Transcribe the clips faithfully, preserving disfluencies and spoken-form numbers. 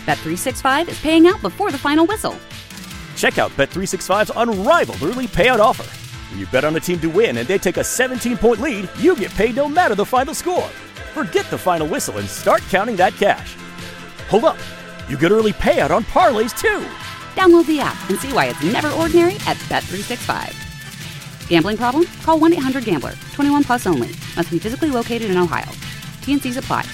Bet three sixty-five is paying out before the final whistle. Check out Bet three sixty-five's unrivaled early payout offer. When you bet on a team to win and they take a seventeen-point lead, you get paid no matter the final score. Forget the final whistle and start counting that cash. Hold up. You get early payout on parlays, too. Download the app and see why it's never ordinary at Bet three sixty-five. Gambling problem? Call one eight hundred gambler. twenty-one plus only. Must be physically located in Ohio. T and C's apply.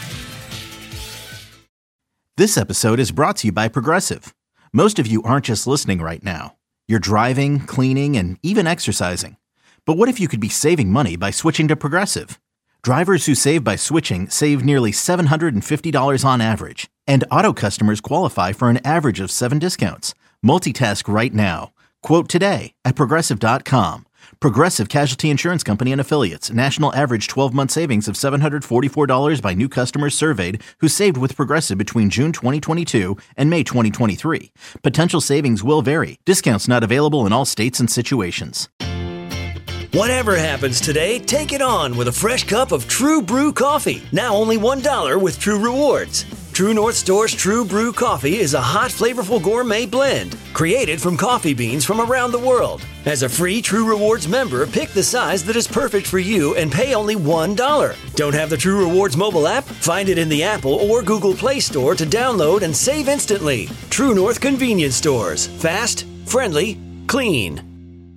This episode is brought to you by Progressive. Most of you aren't just listening right now. You're driving, cleaning, and even exercising. But what if you could be saving money by switching to Progressive? Drivers who save by switching save nearly seven hundred fifty dollars on average. And auto customers qualify for an average of seven discounts. Multitask right now. Quote today at Progressive dot com. Progressive Casualty Insurance Company and Affiliates. National average twelve-month savings of seven hundred forty-four dollars by new customers surveyed who saved with Progressive between June twenty twenty-two and May twenty twenty-three. Potential savings will vary. Discounts not available in all states and situations. Whatever happens today, take it on with a fresh cup of True Brew coffee. Now only one dollar with True Rewards. True North Store's True Brew coffee is a hot, flavorful gourmet blend created from coffee beans from around the world. As a free True Rewards member, pick the size that is perfect for you and pay only one dollar. Don't have the True Rewards mobile app? Find it in the Apple or Google Play Store to download and save instantly. True North Convenience Stores. Fast, friendly, clean.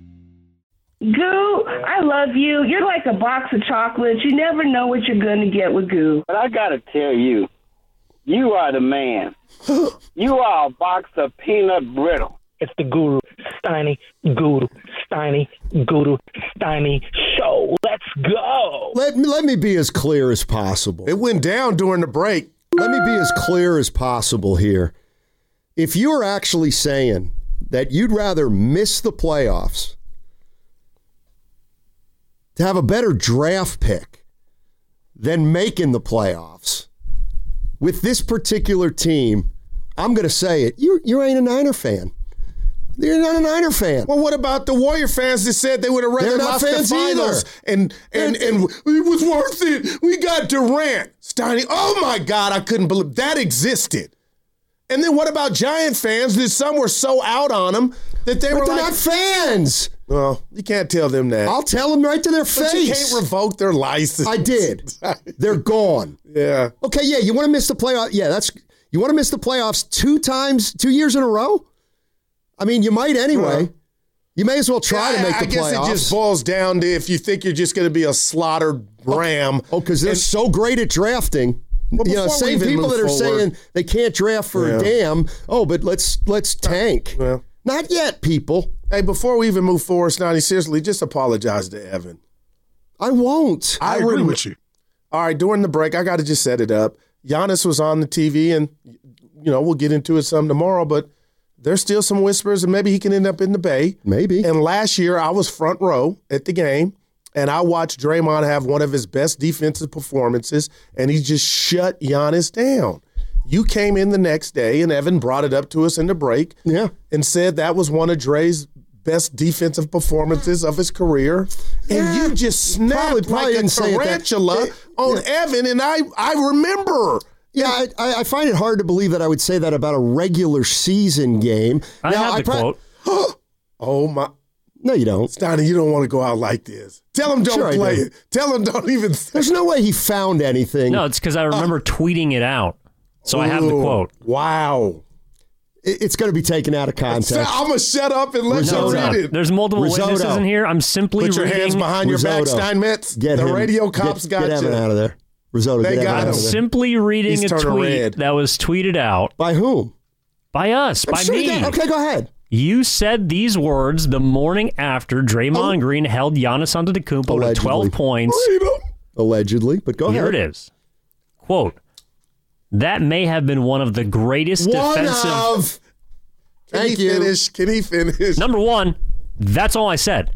Goo, I love you. You're like a box of chocolates. You never know what you're going to get with Goo. But I got to tell you, you are the man. You are a box of peanut brittle. It's the Guru, Steiny, Guru, Steiny, Guru, Steiny show. Let's go. Let me, let me be as clear as possible. It went down during the break. Let me be as clear as possible here. If you're actually saying that you'd rather miss the playoffs to have a better draft pick than making the playoffs with this particular team, I'm going to say it. You you ain't a Niner fan. You're not a Niner fan. Well, what about the Warrior fans that said they would have rather lost the finals? And and, and and it was worth it. We got Durant. Steiny. Oh, my God, I couldn't believe that existed. And then what about Giant fans that some were so out on them that they but were they're like... not fans. Well, you can't tell them that. I'll tell them right to their but face. You can't revoke their license. I did. They're gone. Yeah. Okay, yeah, you want to miss the playoffs? Yeah, that's... You want to miss the playoffs two times, two years in a row? I mean, you might anyway. Uh, you may as well try yeah, to make I, the playoffs. I guess it just boils down to if you think you're just going to be a slaughtered ram. Oh, because they're and, so great at drafting. Well, you know, same people that are forward. saying they can't draft for yeah. a damn. Oh, but let's let's tank. Well, not yet, people. Hey, before we even move forward, Snotty, seriously, just apologize to Evan. I won't. I, I agree rem- with you. All right, during the break, I got to just set it up. Giannis was on the T V, and, you know, we'll get into it some tomorrow, but there's still some whispers, and maybe he can end up in the Bay. Maybe. And last year, I was front row at the game, and I watched Draymond have one of his best defensive performances, and he just shut Giannis down. You came in the next day, and Evan brought it up to us in the break yeah. and said that was one of Dre's best defensive performances of his career. And yeah. you just snapped probably, probably like a tarantula it, on yeah. Evan, and I, I remember. Yeah, I, I find it hard to believe that I would say that about a regular season game. I now, have the I pro- quote. Oh, my. No, you don't. Steiny, you don't want to go out like this. Tell him don't sure play do. it. Tell him don't even say There's no way he found anything. No, it's because I remember uh, tweeting it out. So ooh, I have the quote. Wow. It, it's going to be taken out of context. I'm going to shut up and let Risotto. you read it. There's multiple Risotto. witnesses in here. I'm simply Put your reading. hands behind Risotto. your back, Steinmetz. Get the him. radio cops get, got get you. Get Evan out of there. Risotto, they get got Evan him. out of there. Simply reading He's a tweet red. that was tweeted out. By whom? By us. I'm by sure me. Okay, go ahead. You said these words the morning after Draymond oh. Green held Giannis Antetokounmpo Allegedly. to twelve points. Allegedly, but go Here ahead. Here it is. Quote, that may have been one of the greatest one defensive... Of... Can Thank he you. finish? Can he finish? Number one, that's all I said.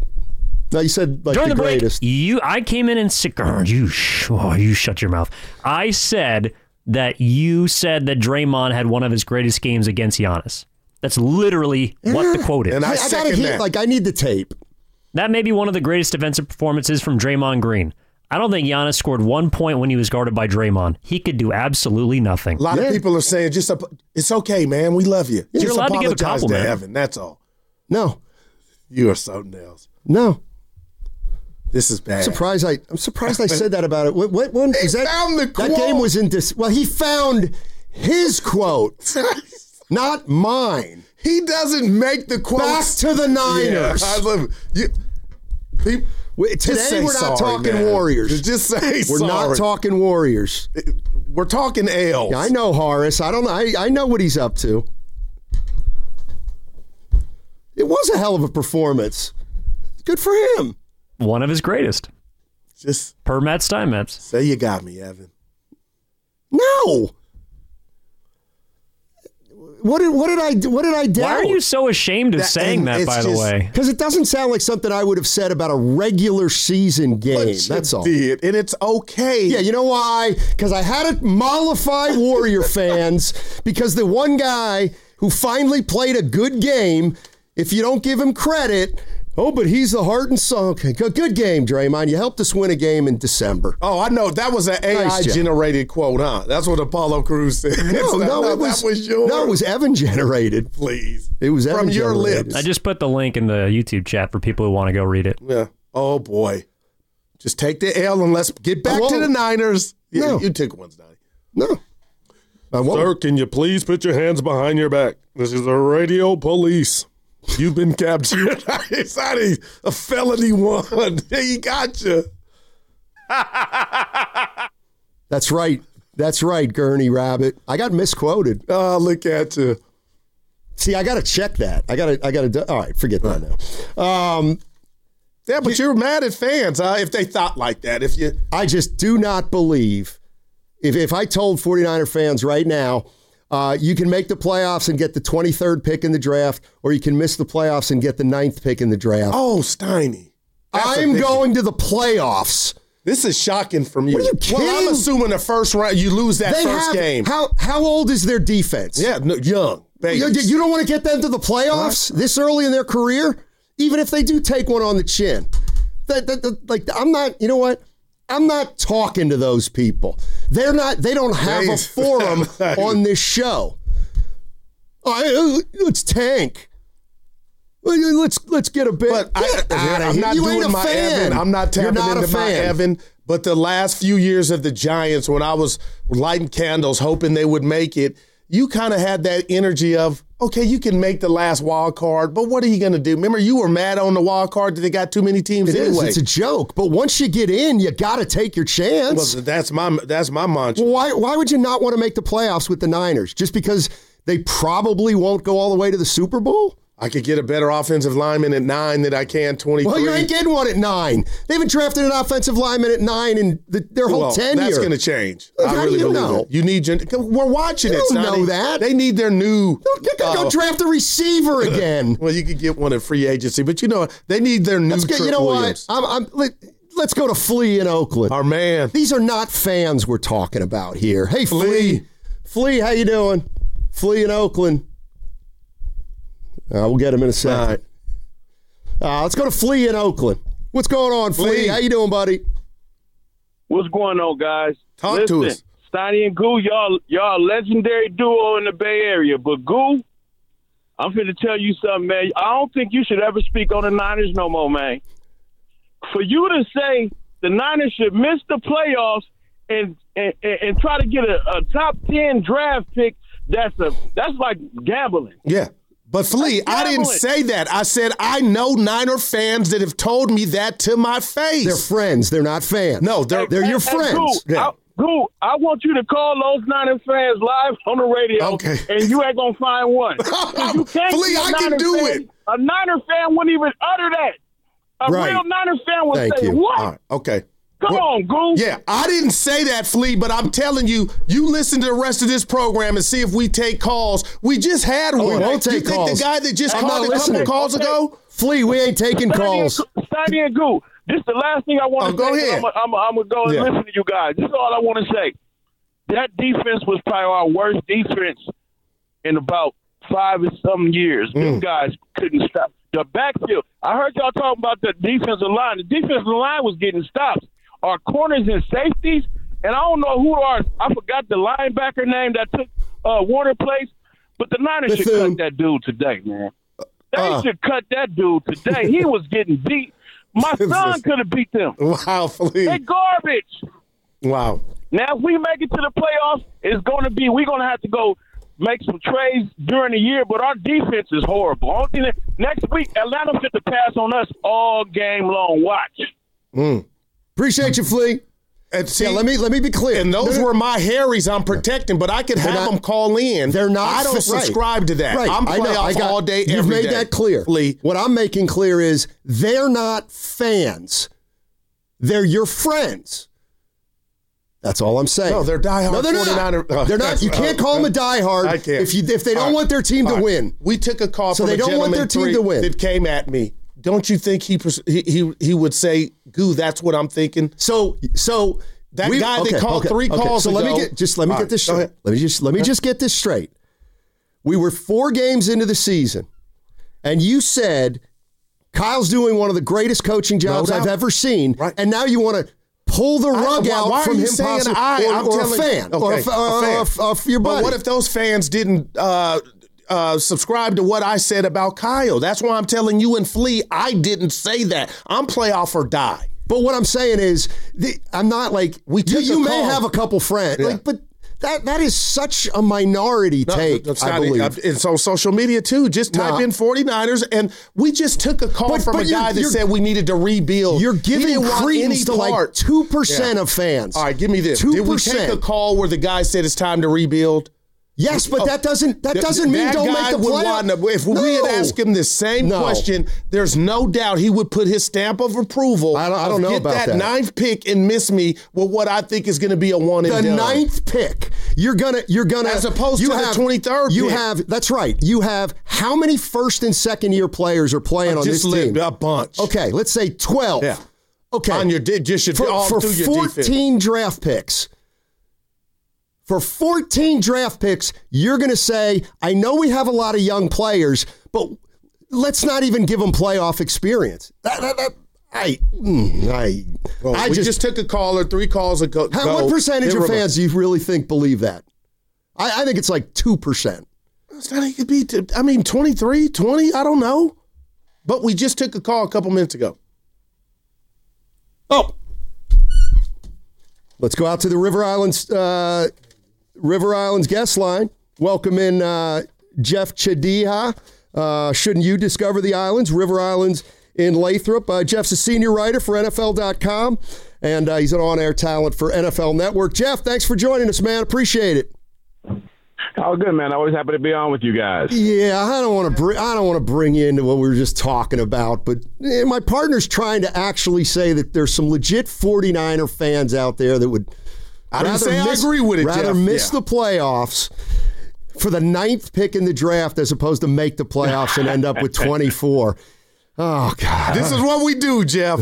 No, you said like During the, the break, greatest. You, I came in and said, oh, you, sh- oh, you shut your mouth. I said that you said that Draymond had one of his greatest games against Giannis. That's literally yeah. what the quote is. And I, I, I second gotta that. Hear, like, I need the tape. That may be one of the greatest defensive performances from Draymond Green. I don't think Giannis scored one point when he was guarded by Draymond. He could do absolutely nothing. A lot Yeah. of people are saying, "Just a, it's okay, man. We love you." You're Just allowed to give a apologize compliment. to Evan. That's all. No, You are something else. no. This is bad. I'm surprised I. I'm surprised I said that about it. What, what one He is that? found the that quote. game was in dis. Well, he found his quote, not mine. He doesn't make the quotes. Back to the Niners. Yeah, I love it. You, people, Wait, just today say we're not sorry, talking man. Warriors. Just say We're sorry. not talking Warriors. We're talking L's. I know Horace. I don't know. I, I know what he's up to. It was a hell of a performance. Good for him. One of his greatest. Just per Matt Steinmetz. Say you got me, Evan. No. What did what did I do? What did I doubt? Why are you so ashamed of That- saying and that, it's by the just- way? Because it doesn't sound like something I would have said about a regular season game. But you That's all. did, and it's okay. Yeah, you know why? Because I had to mollify Warrior fans because the one guy who finally played a good game, if you don't give him credit, oh, but he's the heart and soul. Okay, good, good game, Draymond. You helped us win a game in December. Oh, I know. That was an A Nice job. I-generated quote, huh? That's what Apollo Crews said. No, no, it was, that was yours. no, it was Evan generated. Please. It was Evan From your generated. lips. I just put the link in the YouTube chat for people who want to go read it. Yeah. Oh, boy. Just take the L and let's get back I to the won't. Niners. Yeah, No. you took one, Donnie. No. I won't. Sir, can you please put your hands behind your back? This is the radio police. You've been captured. It's not a, a felony one. He got you. That's right. That's right, Gurney Rabbit. I got misquoted. Oh, look at you. See, I got to check that. I got to. I got to. All right, forget that now. Um, Yeah, but you're mad at fans, huh? If they thought like that. If you, I just do not believe. If if I told 49er fans right now, uh, you can make the playoffs and get the twenty-third pick in the draft, or you can miss the playoffs and get the ninth pick in the draft. oh, Steiny. That's a I'm big- going to the playoffs. This is shocking from you. What are you Well, I'm kidding? assuming the first round, you lose that They first have, game. How how old is their defense? Yeah, no, young. You, Babies. you don't want to get them to the playoffs this early in their career, even if they do take one on the chin. That, that, that- like I'm not. You know what? I'm not talking to those people. They're not. They don't have a Nice. forum on this show. Oh, let's tank. Let's let's get a bit. But I, Get outta I'm here. not You ain't doing a my fan. Evan. I'm not You're tapping not a into my fan. Evan. But the last few years of the Giants, when I was lighting candles, hoping they would make it, you kind of had that energy of, okay, you can make the last wild card, but what are you going to do? Remember, you were mad on the wild card that they got too many teams It is. anyway. It's a joke. But once you get in, you got to take your chance. Well, that's my that's my mantra. Well, why why would you not want to make the playoffs with the Niners? Just because they probably won't go all the way to the Super Bowl? I could get a better offensive lineman at nine than I can twenty-three. Well, you ain't getting one at nine. They haven't drafted an offensive lineman at nine in the, their whole Well, tenure. that's going to change. How I do really you believe know? it. You need your. We're watching You it. don't Sonny. know that. They need their new. Go, go, go uh, draft a receiver again. Well, you could get one at free agency, but you know they need their new. Let's get, Trent you know Williams. what? I'm, I'm, let, let's go to Flea in Oakland. Our man. These are not fans we're talking about here. Hey, Flea. Flea. Flea, how you doing? Flea in Oakland. Uh, we'll get him in a second. All right. Uh, let's go to Flea in Oakland. What's going on, Flea? Flea. How you doing, buddy? What's going on, guys? Talk Listen, to us. Steiny and Goo, y'all, y'all a legendary duo in the Bay Area. But Goo, I'm finna tell you something, man. I don't think you should ever speak on the Niners no more, man. For you to say the Niners should miss the playoffs and and, and try to get a, a top ten draft pick, that's a that's like gambling. Yeah. But Flea, I didn't gambling. say that. I said I know Niner fans that have told me that to my face. They're friends. They're not fans. No, they're They're your And- and friends. Goo, Yeah. I, Goo, I want you to call those Niner fans live on the radio, Okay. and you ain't gonna find one. 'Cause you can't Flea, be a I can Niner do fan. it. A Niner fan wouldn't even utter that. A Right. real Niner fan would Thank say, you. "What? All right. Okay. Come What- on, Goo." Yeah, I didn't say that, Flea, but I'm telling you, you listen to the rest of this program and see if we take calls. We just had one. we won't you take think calls. the guy that just I'm called not a couple listening. calls Okay. ago? Flea, we ain't taking calls. Steiny and Goo, this is the last thing I want Oh, to go say. ahead. I'm going to go and Yeah. listen to you guys. This is all I want to say. That defense was probably our worst defense in about five or some years. Mm. Them guys couldn't stop. The backfield, I heard y'all talking about the defensive line. The defensive line was getting stops. our corners and safeties, and I don't know who are. I forgot the linebacker name that took uh, Warner place, but the Niners should cut that dude today, man. They uh, should cut that dude today. He was getting beat. My son could have beat them. Wow, Flea. They garbage. Wow. Now, if we make it to the playoffs, it's going to be, we're going to have to go make some trades during the year, but our defense is horrible. Only thing that, next week, Atlanta fit to pass on us all game long. Watch. Mm. Appreciate you, Flea. And see, yeah, let me let me be clear. And those no, no, were my Harrys I'm protecting, but I could have not, them call in. They're not. I don't right. subscribe to that. Right. I'm I know. I playoff got, all day, You've every made day. that clear. Flea. What I'm making clear is they're not fans. They're your friends. That's all I'm saying. No, they're diehard. No, they're not. Oh, they're not. You can't call them a diehard I can't. if you if they don't right. want their team all to right. win. We took a call so from they a don't want their team to win. That came at me. Don't you think he he he, he would say, "Goo, that's what I'm thinking." So so. That we, guy okay, that called okay, three okay. calls So ago. let me get just let me All get right, this straight. Let me just let me just get this straight. We were four games into the season, and you said Kyle's doing one of the greatest coaching jobs no I've ever seen, right. and now you want to pull the rug I, out why from are you him, saying possibly, I, or, I'm or telling, a fan, okay, or a, a fan. Or, or, or your buddy. But what if those fans didn't uh, uh, subscribe to what I said about Kyle? That's why I'm telling you and Flea, I didn't say that. I'm playoff or die. But what I'm saying is, the, I'm not like we. You, you may have a couple friends, yeah. like, but that that is such a minority no, take. It's I not, believe it's on social media too. Just type no. in 49ers, and we just took a call but, from but a guy that said we needed to rebuild. You're giving credence to like two percent yeah. of fans. All right, give me this. two percent. Did we take a call where the guy said it's time to rebuild? Yes, but oh, that doesn't that doesn't mean that don't guy make the would playoff. want to, if no. we had asked him the same no. question, there's no doubt he would put his stamp of approval. I don't, I don't know get about that, that ninth pick and miss me with what I think is going to be a one and the done. ninth pick. You're gonna you're gonna as opposed you to have, the twenty-third. You pick. have that's right. You have how many first and second year players are playing I on just this team? A bunch. Okay, let's say twelve. Yeah. Okay. On your just your, for, all for through your fourteen defense. draft picks. For fourteen draft picks, you're going to say, I know we have a lot of young players, but let's not even give them playoff experience. That, that, that, I, I, well, I we just, just took a call or three calls ago. How, what percentage of fans do you really think believe that? I, I think it's like two percent. It's not, it could be, I mean, twenty-three, twenty, I don't know. But we just took a call a couple minutes ago. Oh. Let's go out to the River Islands, uh, River Islands guest line. Welcome in uh, Jeff Chadiha. Uh, shouldn't you discover the islands? River Islands in Lathrop. Uh, Jeff's a senior writer for N F L dot com, and uh, he's an on-air talent for N F L Network. Jeff, thanks for joining us, man. Appreciate it. Oh, good, man. Always happy to be on with you guys. Yeah, I don't want to bring I don't want to bring you into what we were just talking about, but eh, my partner's trying to actually say that there's some legit 49er fans out there that would I didn't say miss, I agree with it, rather Jeff. miss yeah. the playoffs for the ninth pick in the draft as opposed to make the playoffs and end up with twenty-four. Oh, God. This is what we do, Jeff.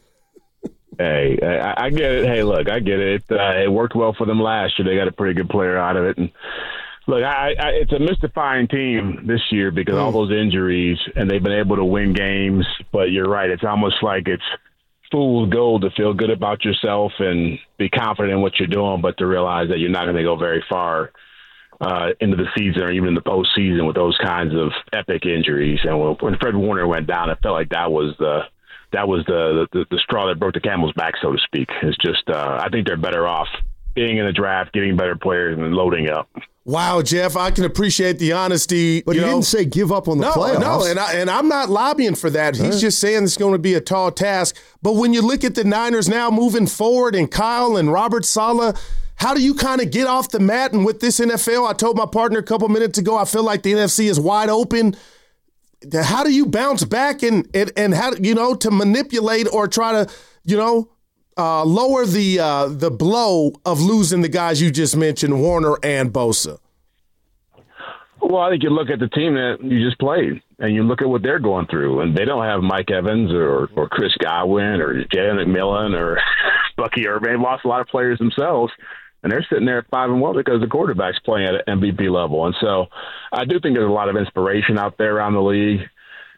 Hey, I, I get it. Hey, look, I get it. It, uh, it worked well for them last year. They got a pretty good player out of it. And look, I, I, it's a mystifying team this year because mm. all those injuries, and they've been able to win games. But you're right. It's almost like it's fool's gold to feel good about yourself and be confident in what you're doing, but to realize that you're not going to go very far uh, into the season or even in the postseason with those kinds of epic injuries. And when, when Fred Warner went down, it felt like that was the that was the, the the straw that broke the camel's back, so to speak. It's just uh, I think they're better off being in the draft, getting better players, and loading up. Wow, Jeff, I can appreciate the honesty. But you he know. didn't say give up on the no, playoffs. No, and, I, and I'm not lobbying for that. He's right. just saying it's going to be a tall task. But when you look at the Niners now moving forward and Kyle and Robert Saleh, how do you kind of get off the mat? And with this N F L, I told my partner a couple minutes ago, I feel like the N F C is wide open. How do you bounce back and, and, and how, you know, to manipulate or try to, you know, Uh, lower the uh, the blow of losing the guys you just mentioned, Warner and Bosa? Well, I think you look at the team that you just played, and you look at what they're going through, and they don't have Mike Evans or, or Chris Godwin or Jalen McMillan or Bucky Irving. They've lost a lot of players themselves, and they're sitting there at five and one because the quarterback's playing at an M V P level. And so I do think there's a lot of inspiration out there around the league.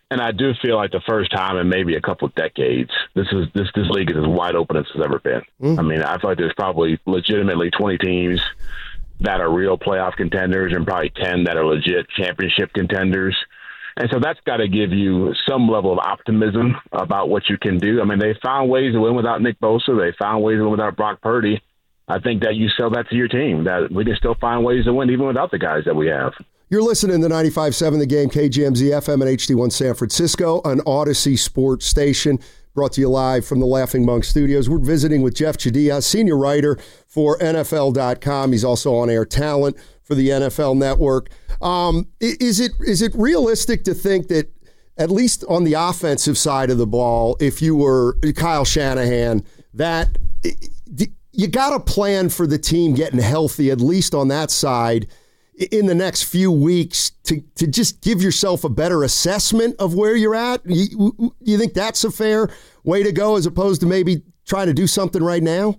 And I do feel like the first time in maybe a couple of decades, this is this this league is as wide open as it's ever been. Mm. I mean, I feel like there's probably legitimately twenty teams that are real playoff contenders and probably ten that are legit championship contenders. And so that's got to give you some level of optimism about what you can do. I mean, they found ways to win without Nick Bosa. They found ways to win without Brock Purdy. I think that you sell that to your team, that we can still find ways to win even without the guys that we have. You're listening to ninety-five point seven The Game, K G M Z F M and H D one San Francisco, an Odyssey sports station, brought to you live from the Laughing Monk Studios. We're visiting with Jeff Chadiha, senior writer for N F L dot com. He's also on-air talent for the N F L Network. Um, is it is it realistic to think that, at least on the offensive side of the ball, if you were Kyle Shanahan, that you got a plan for the team getting healthy, at least on that side, in the next few weeks to, to just give yourself a better assessment of where you're at? You, you think that's a fair way to go as opposed to maybe trying to do something right now?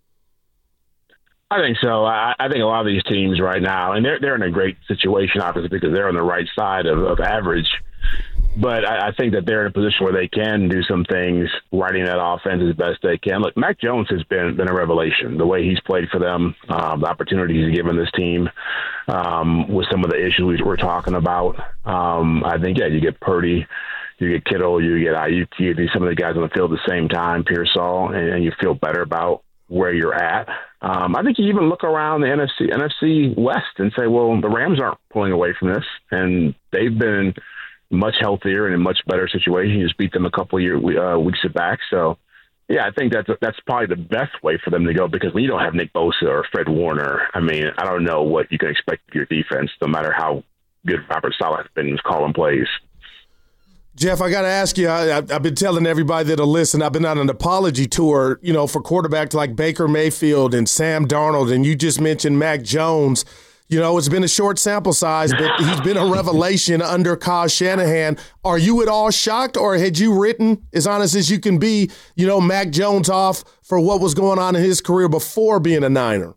I think so. I, I think a lot of these teams right now, and they're they're in a great situation, obviously, because they're on the right side of, of average. But I, I think that they're in a position where they can do some things, writing that offense as best they can. Look, Mac Jones has been been a revelation. The way he's played for them, um, the opportunities he's given this team, um, with some of the issues we're talking about. Um, I think, yeah, you get Purdy, you get Kittle, you get Ayuk, you get some of the guys on the field at the same time, Pearsall, and, and you feel better about where you're at. Um, I think you even look around the N F C, N F C West and say, well, the Rams aren't pulling away from this, and they've been much healthier and in a much better situation. You just beat them a couple of year, uh, weeks back. So, yeah, I think that's that's probably the best way for them to go, because when you don't have Nick Bosa or Fred Warner, I mean, I don't know what you can expect of your defense, no matter how good Robert Saleh has been calling plays. Jeff, I got to ask you, I, I've been telling everybody that'll listen, I've been on an apology tour, you know, for quarterbacks like Baker Mayfield and Sam Darnold, and you just mentioned Mac Jones. You know, it's been a short sample size, but he's been a revelation under Kyle Shanahan. Are you at all shocked, or had you written, as honest as you can be, you know, Mac Jones off for what was going on in his career before being a Niner?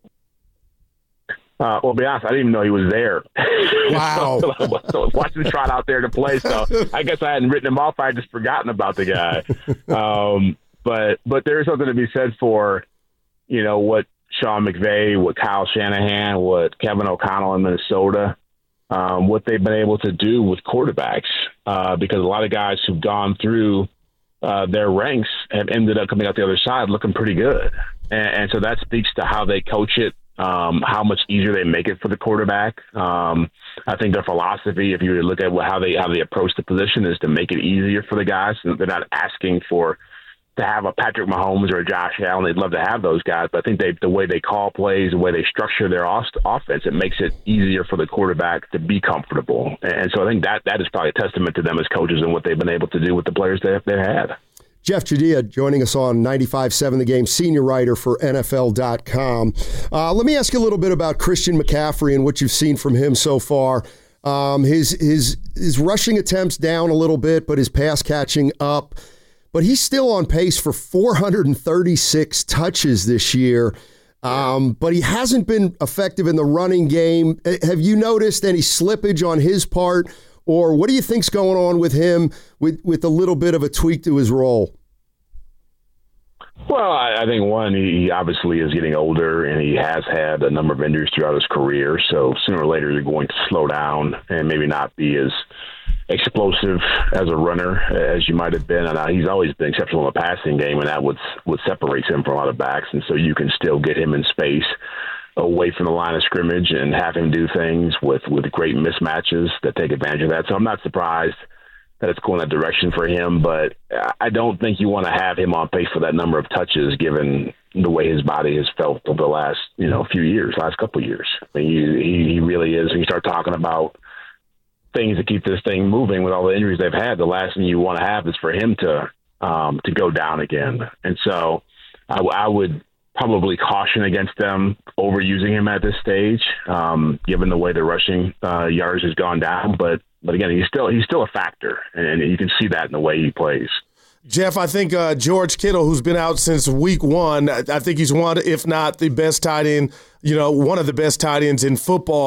Uh, well, to be honest, I didn't even know he was there. Wow. so, so, so watching him trot out there to play, so I guess I hadn't written him off. I had just forgotten about the guy. Um, but but there is something to be said for, you know, what Sean McVay, what Kyle Shanahan, what Kevin O'Connell in Minnesota, um, what they've been able to do with quarterbacks, uh, because a lot of guys who've gone through uh, their ranks have ended up coming out the other side looking pretty good. And, and so that speaks to how they coach it, um, how much easier they make it for the quarterback. Um, I think their philosophy, if you look at how they how they approach the position, is to make it easier for the guys. They're not asking for to have a Patrick Mahomes or a Josh Allen. They'd love to have those guys, but I think they, the way they call plays, the way they structure their offense, it makes it easier for the quarterback to be comfortable. And so I think that that is probably a testament to them as coaches and what they've been able to do with the players they, they've had. Jeff Chadiha joining us on ninety-five point seven The Game, senior writer for N F L dot com. Uh, let me ask you a little bit about Christian McCaffrey and what you've seen from him so far. Um, his his his rushing attempts down a little bit, but his pass catching up. But he's still on pace for four hundred thirty-six touches this year. Um, but he hasn't been effective in the running game. Have you noticed any slippage on his part? Or what do you think's going on with him with, with a little bit of a tweak to his role? Well, I, I think, one, he obviously is getting older, and he has had a number of injuries throughout his career. So sooner or later, you're going to slow down and maybe not be as explosive as a runner as you might have been. And uh, he's always been exceptional in the passing game, and that what what separates him from a lot of backs. And so you can still get him in space away from the line of scrimmage and have him do things with, with great mismatches that take advantage of that. So I'm not surprised that it's going that direction for him, but I don't think you want to have him on pace for that number of touches given the way his body has felt over the last, you know, few years, last couple of years. I mean, you, he, he really is. When you start talking about things to keep this thing moving with all the injuries they've had, the last thing you want to have is for him to um, to go down again. And so I, I would probably caution against them overusing him at this stage, um, given the way the rushing uh, yards has gone down. But but again, he's still he's still a factor, and you can see that in the way he plays. Jeff, I think uh, George Kittle, who's been out since week one, I think he's one, if not the best tight end, you know, one of the best tight ends in football.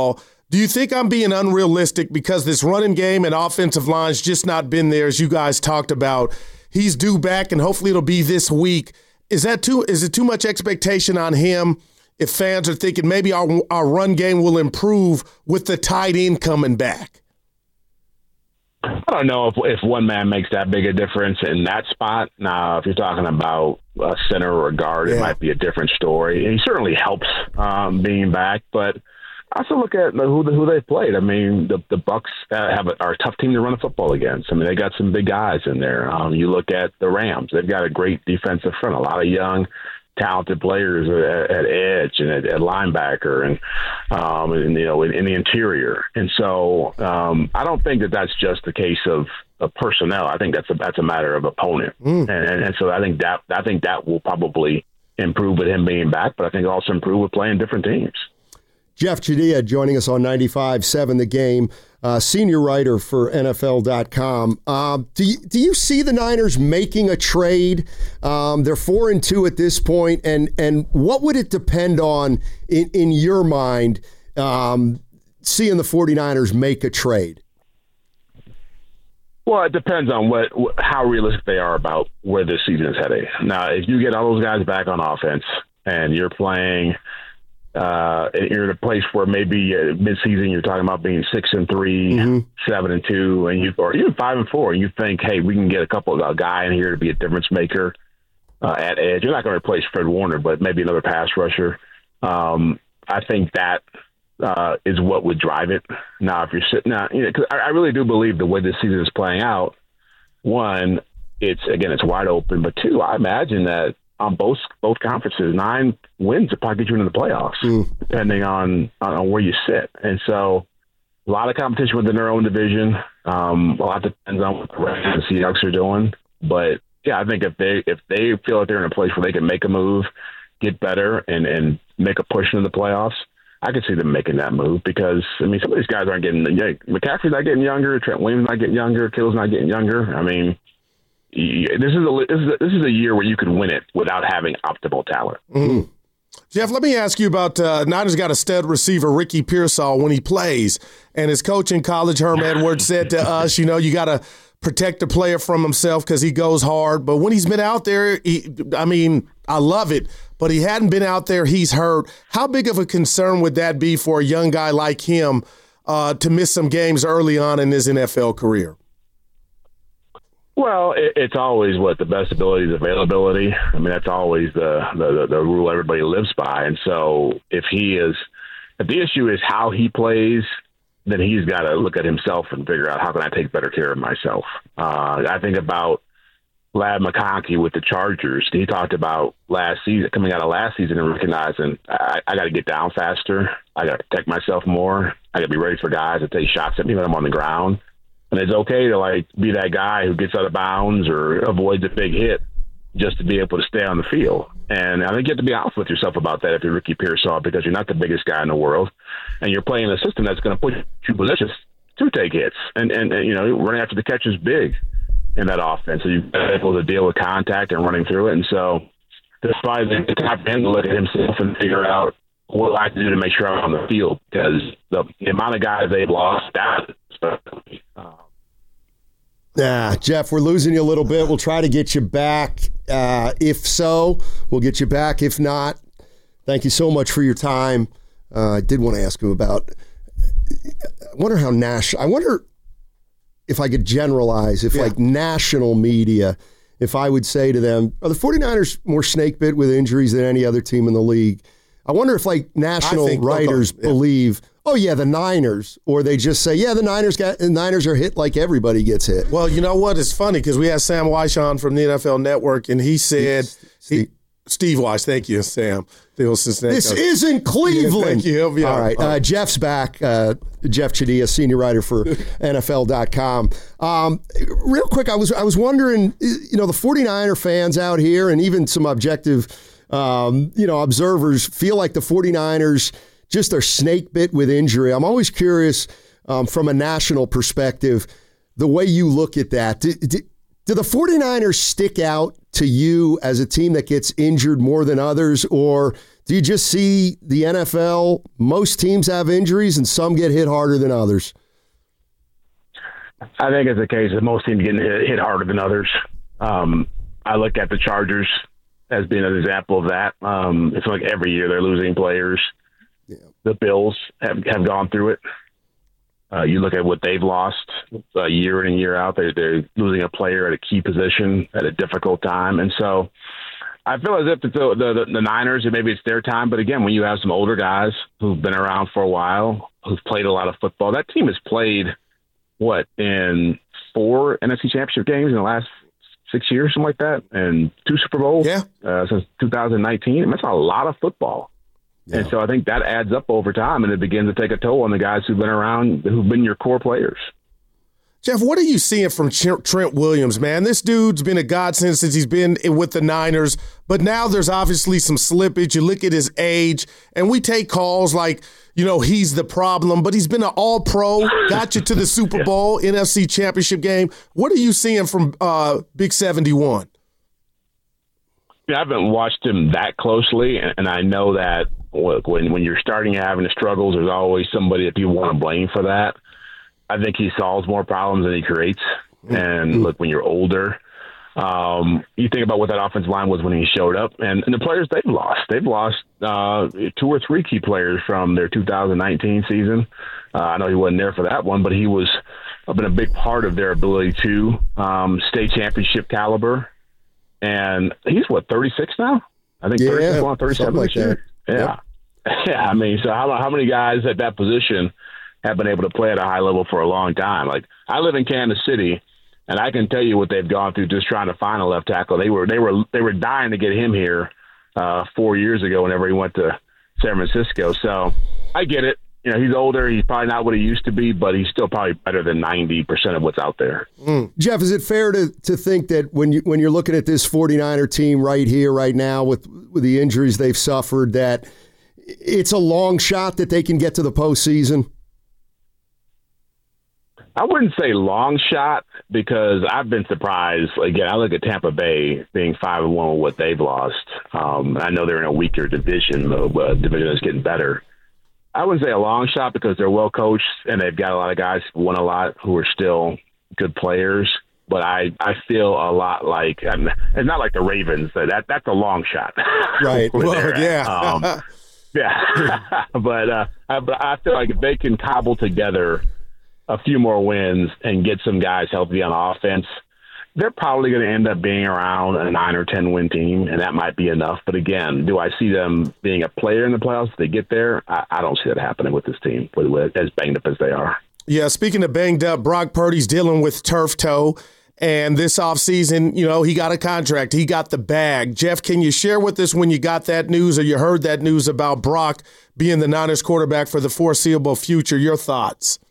Do you think I'm being unrealistic because this running game and offensive line's just not been there, as you guys talked about? He's due back, and hopefully it'll be this week. Is that too? Is it too much expectation on him if fans are thinking maybe our our run game will improve with the tight end coming back? I don't know if if one man makes that big a difference in that spot. Now, if you're talking about a center or a guard, yeah. it might be a different story. And he certainly helps um, being back, but I also look at who who they've played. I mean, the the Bucks have a, are a tough team to run the football against. I mean, they got some big guys in there. Um, you look at the Rams; they've got a great defensive front, a lot of young, talented players at, at edge and at, at linebacker, and um, and you know, in, in the interior. And so, um, I don't think that that's just the case of, of personnel. I think that's a that's a matter of opponent. Mm. And, and and so I think that I think that will probably improve with him being back, but I think also improve with playing different teams. Jeff Chadiha joining us on ninety-five seven The Game, uh, senior writer for N F L dot com. Uh, do, you, do you see the Niners making a trade? Um, they're four and two at this point, and and what would it depend on in, in your mind um, seeing the 49ers make a trade? Well, it depends on what how realistic they are about where this season is heading. Now, if you get all those guys back on offense and you're playing – Uh, you're in a place where maybe uh, midseason you're talking about being six and three, mm-hmm. seven and two, and you or even five and four, and you think, hey, we can get a couple of a guy in here to be a difference maker uh, at edge. You're not going to replace Fred Warner, but maybe another pass rusher. Um, I think that uh, is what would drive it. Now, if you're sitting out, you know, cause I, I really do believe the way this season is playing out. One, it's again, it's wide open, but two, I imagine that. On both both conferences, nine wins would probably get you into the playoffs, mm. depending on, on where you sit. And so a lot of competition within their own division. Um, a lot depends on what the Rams and Seahawks are doing. But, yeah, I think if they if they feel like they're in a place where they can make a move, get better, and, and make a push into the playoffs, I could see them making that move because, I mean, some of these guys aren't getting yeah, – McCaffrey's not getting younger. Trent Williams not getting younger. Kittle's not getting younger. I mean – This is a this is a, this is a year where you can win it without having optimal talent. Mm-hmm. Jeff, let me ask you about uh, Niners got a stud receiver, Ricky Pearsall, when he plays, and his coach in college, Herm Edwards, said to us, you know, you got to protect the player from himself because he goes hard. But when he's been out there, he, I mean, I love it, but he hadn't been out there. He's hurt. How big of a concern would that be for a young guy like him uh, to miss some games early on in his N F L career? Well, it, it's always what the best ability is availability. I mean, that's always the, the, the rule everybody lives by. And so if he is, if the issue is how he plays, then he's got to look at himself and figure out how can I take better care of myself. Uh, I think about Ladd McConkey with the Chargers. He talked about last season, coming out of last season and recognizing I, I got to get down faster. I got to protect myself more. I got to be ready for guys to take shots at me when I'm on the ground. And it's okay to, like, be that guy who gets out of bounds or avoids a big hit just to be able to stay on the field. And I think you have to be honest with yourself about that if you're Ricky Pearsall because you're not the biggest guy in the world. And you're playing a system that's going to put you in positions to take hits. And, and, and, you know, running after the catch is big in that offense. So you've got to be able to deal with contact and running through it. And so that's why the top end to look at himself and figure out what I have to do to make sure I'm on the field because the, the amount of guys they've lost, that uh, Nah, Jeff, we're losing you a little bit. We'll try to get you back. Uh, if so, we'll get you back. If not, thank you so much for your time. Uh, I did want to ask him about, I wonder how national, I wonder if I could generalize, if yeah. like national media, if I would say to them, are the 49ers more snake bit with injuries than any other team in the league? I wonder if like national writers yeah. believe, oh yeah, the Niners, or they just say, yeah, the Niners got the Niners are hit like everybody gets hit. Well, you know what? It's funny because we had Sam Weiss on from the N F L Network, and he said, Steve, Steve, he, Steve Weiss, thank you, Sam. This isn't Cleveland. Yeah, thank you. All right, uh, Jeff's back. Uh, Jeff Chadiha, senior writer for N F L dot com. Um, real quick, I was I was wondering, you know, the 49er fans out here, and even some objective. Um, you know, observers feel like the 49ers just are snake bit with injury. I'm always curious um, from a national perspective, the way you look at that. Do, do, do the 49ers stick out to you as a team that gets injured more than others, or Do you just see the N F L, most teams have injuries and some get hit harder than others? I think it's the case that most teams getting hit, hit harder than others. Um, I look at the Chargers as being an example of that. Um, it's like every year they're losing players. Yeah. The Bills have, have gone through it. Uh, you look at what they've lost uh, year in and year out. They're, they're losing a player at a key position at a difficult time. And so I feel as if it's the, the, the Niners, and maybe it's their time. But again, when you have some older guys who've been around for a while, who've played a lot of football, that team has played, what, in four N F C Championship games in the last six years, something like that, and two Super Bowls yeah. uh, since two thousand nineteen. I mean, that's a lot of football. Yeah. And so I think that adds up over time, and it begins to take a toll on the guys who've been around, who've been your core players. Jeff, what are you seeing from Trent Williams, man? This dude's been a godsend since he's been with the Niners, but now there's obviously some slippage. You look at his age, and we take calls like, you know, he's the problem, but he's been an all-pro, got you to the Super yeah. Bowl, N F C Championship game. What are you seeing from uh, Big seventy-one? Yeah, I haven't watched him that closely, and I know that look, when, when you're starting having the struggles, there's always somebody that people want to blame for that. I think he solves more problems than he creates. And look, when you're older, um, you think about what that offensive line was when he showed up, and, and the players they've lost. They've lost uh, two or three key players from their two thousand nineteen season. Uh, I know he wasn't there for that one, but he was been a big part of their ability to um, stay championship caliber. And he's, what, thirty-six now? I think yeah, thirty-six, well, thirty-seven like this year. that. Yeah. Yep. Yeah, I mean, so how, how many guys at that position have been able to play at a high level for a long time? Like, I live in Kansas City, and I can tell you what they've gone through just trying to find a left tackle. They were they were they were dying to get him here uh, four years ago whenever he went to San Francisco. So I get it. You know, he's older. He's probably not what he used to be, but he's still probably better than ninety percent of what's out there. Mm. Jeff, is it fair to to think that when you when you're looking at this 49er team right here, right now, with with the injuries they've suffered, that it's a long shot that they can get to the postseason? I wouldn't say long shot, because I've been surprised. Again, I look at Tampa Bay being five and one with what they've lost. Um, I know they're in a weaker division, though, but division is getting better. I wouldn't say a long shot because they're well coached and they've got a lot of guys who won a lot who are still good players. But I, I feel a lot like I mean, it's not like the Ravens. That that's a long shot, right? Well, yeah, um, yeah. but uh, I, I feel like if they can cobble together a few more wins and get some guys healthy on offense, they're probably going to end up being around a nine or ten win team, and that might be enough. But again, do I see them being a player in the playoffs if they get there? I, I don't see that happening with this team, with, with, as banged up as they are. Yeah, speaking of banged up, Brock Purdy's dealing with turf toe, and this offseason, you know, he got a contract. He got the bag. Jeff, can you share with us when you got that news or you heard that news about Brock being the Niners quarterback for the foreseeable future? Your thoughts?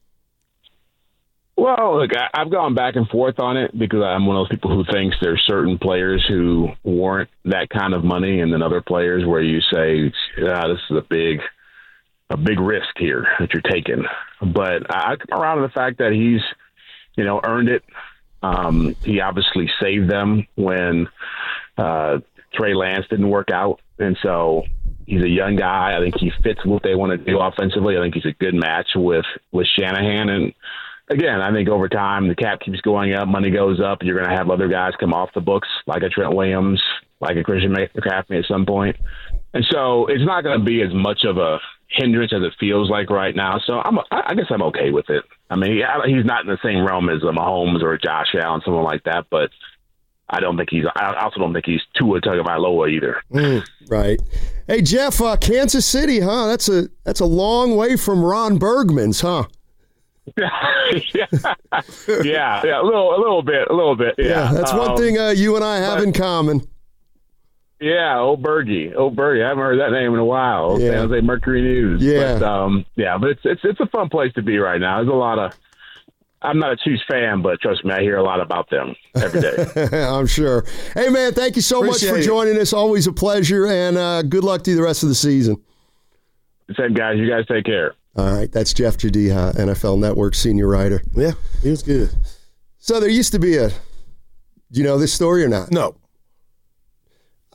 Well, look, I, I've gone back and forth on it because I'm one of those people who thinks there's certain players who warrant that kind of money, and then other players where you say, yeah, this is a big, a big risk here that you're taking. But I come around to the fact that he's, you know, earned it. Um, he obviously saved them when uh, Trey Lance didn't work out, and so he's a young guy. I think he fits what they want to do offensively. I think he's a good match with with Shanahan. And again, I think over time the cap keeps going up, money goes up. You're going to have other guys come off the books, like a Trent Williams, like a Christian McCaffrey at some point. And so it's not going to be as much of a hindrance as it feels like right now. So I'm, I guess I'm okay with it. I mean, he's not in the same realm as a Mahomes or a Josh Allen, someone like that, but I don't think he's. I also don't think he's Tua Tagovailoa either. Mm, right. Hey Jeff, uh, Kansas City, huh? That's a that's a long way from Ron Bergman's, huh? yeah, yeah, yeah, a little, a little bit, a little bit. Yeah, yeah that's one um, thing uh, you and I have but, in common. Yeah, old Bergie, old Bergie. I haven't heard that name in a while. Old yeah. San Jose Mercury News. Yeah, but, um, yeah, but it's it's it's a fun place to be right now. There's a lot of. I'm not a Chiefs fan, but trust me, I hear a lot about them every day. I'm sure. Hey, man, thank you so Appreciate much for joining it. us. Always a pleasure, and uh, good luck to you the rest of the season. Same, guys. You guys take care. All right, that's Jeff Jadiha, N F L Network senior writer. Yeah, he was good. So there used to be a, do you know this story or not? No.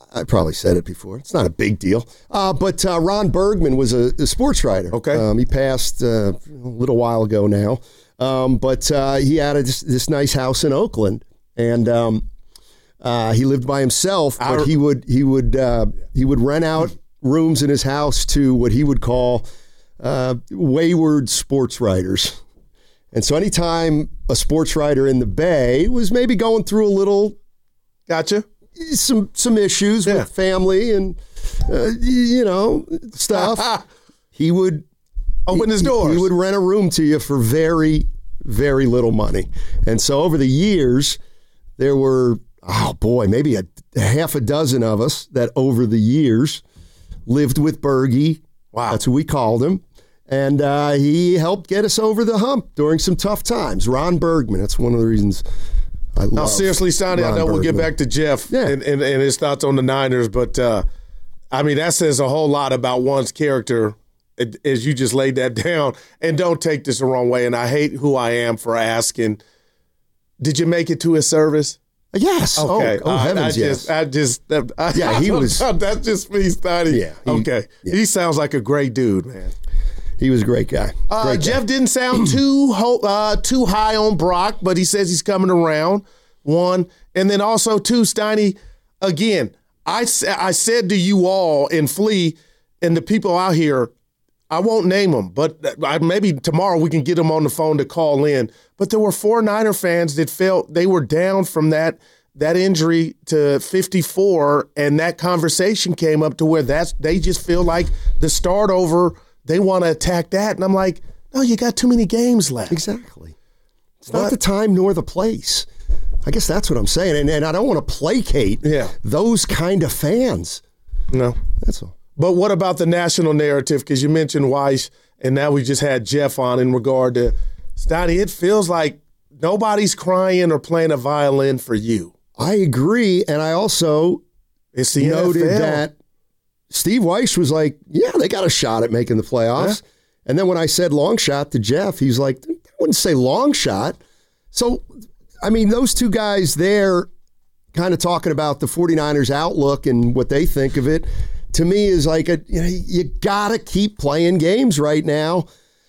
I probably said it before. It's not a big deal. Uh, but uh, Ron Bergman was a, a sports writer. Okay. Um, he passed uh, a little while ago now. Um, but uh, he had a, this, this nice house in Oakland, and um, uh, he lived by himself. But he would he would uh, he would rent out rooms in his house to what he would call uh, wayward sports writers. And so anytime a sports writer in the Bay was maybe going through a little, gotcha, some some issues yeah. with family and uh, you know stuff, he would open his doors. He, he would rent a room to you for very, very little money. And so over the years, there were oh boy, maybe a, a half a dozen of us that over the years lived with Bergie. Wow, that's what we called him. And uh, he helped get us over the hump during some tough times. Ron Bergman, that's one of the reasons I love Now, seriously, Sonny, I know Bergman. We'll get back to Jeff yeah. and, and, and his thoughts on the Niners, but, uh, I mean, that says a whole lot about one's character as you just laid that down. And don't take this the wrong way, and I hate who I am for asking, did you make it to his service? Yes. Okay. Oh, oh I, heavens, I yes. just, I just, I, yeah, he was. That's just me, Sonny. Yeah. He, okay. Yeah. He sounds like a great dude, man. He was a great guy. Great uh, guy. Jeff didn't sound too ho- uh, too high on Brock, but he says he's coming around. One. And then also, two, Steiny, again, I, I said to you all in Flea and the people out here, I won't name them, but I, maybe tomorrow we can get them on the phone to call in. But there were four Niner fans that felt they were down from that that injury to fifty-four, and that conversation came up to where that's they just feel like the start over, they want to attack that. And I'm like, no, you got too many games left. Exactly. It's what? Not the time nor the place. I guess that's what I'm saying. And, and I don't want to placate yeah. those kind of fans. No. That's all. But what about the national narrative? Because you mentioned Weiss, and now we just had Jeff on in regard to Steiny. It feels like nobody's crying or playing a violin for you. I agree. And I also it's the noted N F L. that Steve Weiss was like, yeah, they got a shot at making the playoffs. Yeah. And then when I said long shot to Jeff, he's like, I wouldn't say long shot. So, I mean, those two guys there kind of talking about the 49ers outlook and what they think of it, to me is like, a, you know, you got to keep playing games right now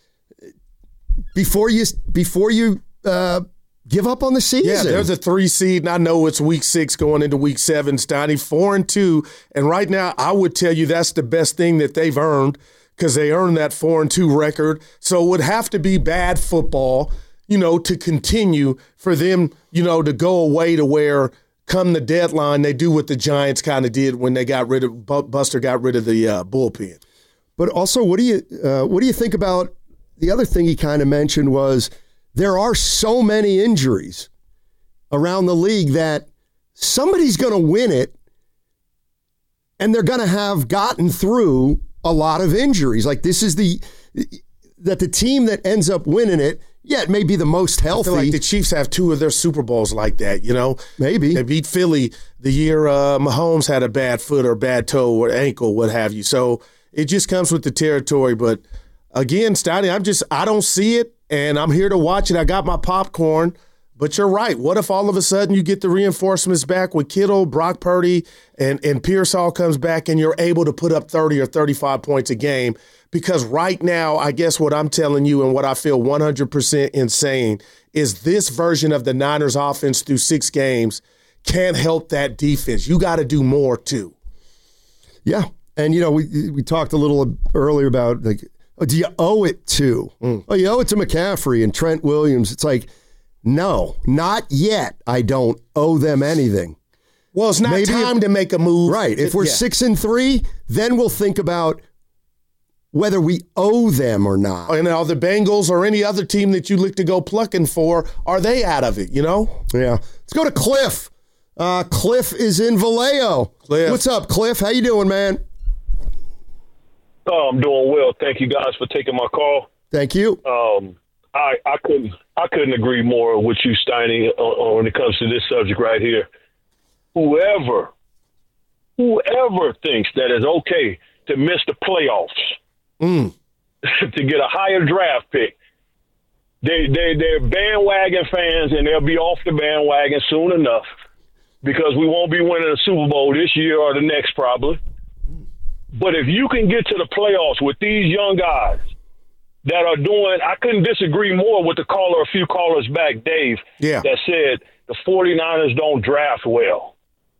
before you before you uh, give up on the season. Yeah, there's a three seed, and I know it's week six going into week seven, Steiny, four and two. And right now, I would tell you that's the best thing that they've earned because they earned that four and two record. So it would have to be bad football, you know, to continue for them, you know, to go away to where come the deadline, they do what the Giants kind of did when they got rid of Buster got rid of the uh, bullpen. But also, what do you uh, what do you think about the other thing he kind of mentioned was there are so many injuries around the league that somebody's going to win it, and they're going to have gotten through a lot of injuries. Like this is the that the team that ends up winning it. Yeah, it may be the most healthy. I feel like the Chiefs have two of their Super Bowls like that, you know? Maybe. They beat Philly the year uh, Mahomes had a bad foot or bad toe or ankle, what have you. So it just comes with the territory. But again, Steiny, I'm just, I don't see it, and I'm here to watch it. I got my popcorn. But you're right. What if all of a sudden you get the reinforcements back with Kittle, Brock Purdy, and, and Pierce all comes back and you're able to put up thirty or thirty-five points a game? Because right now, I guess what I'm telling you and what I feel one hundred percent insane is this version of the Niners offense through six games can't help that defense. You got to do more too. Yeah. And, you know, we we talked a little earlier about, like, oh, do you owe it to? Mm. Oh, you owe it to McCaffrey and Trent Williams. It's like, no, not yet. I don't owe them anything. Well, it's not Maybe time if, to make a move. Right. If we're yeah. six and three, then we'll think about whether we owe them or not. And are the Bengals or any other team that you look to go plucking for, are they out of it, you know? Yeah. Let's go to Cliff. Uh, Cliff is in Vallejo. Cliff. What's up, Cliff? How you doing, man? Oh, I'm doing well. Thank you guys for taking my call. Thank you. Um, I, I couldn't I couldn't agree more with you, Steiny, uh, when it comes to this subject right here. Whoever, whoever thinks that it's okay to miss the playoffs, mm. to get a higher draft pick, they, they, they're bandwagon fans, and they'll be off the bandwagon soon enough. because we won't be winning a Super Bowl this year or the next probably. But if you can get to the playoffs with these young guys that are doing, I couldn't disagree more with the caller a few callers back, Dave, yeah. that said the 49ers don't draft well.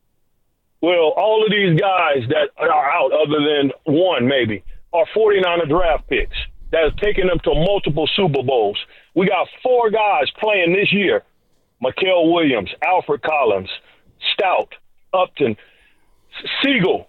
Well, all of these guys that are out, other than one maybe, are 49er draft picks that have taken them to multiple Super Bowls. We got four guys playing this year: Mikael Williams, Alfred Collins, Stout, Upton, Siegel.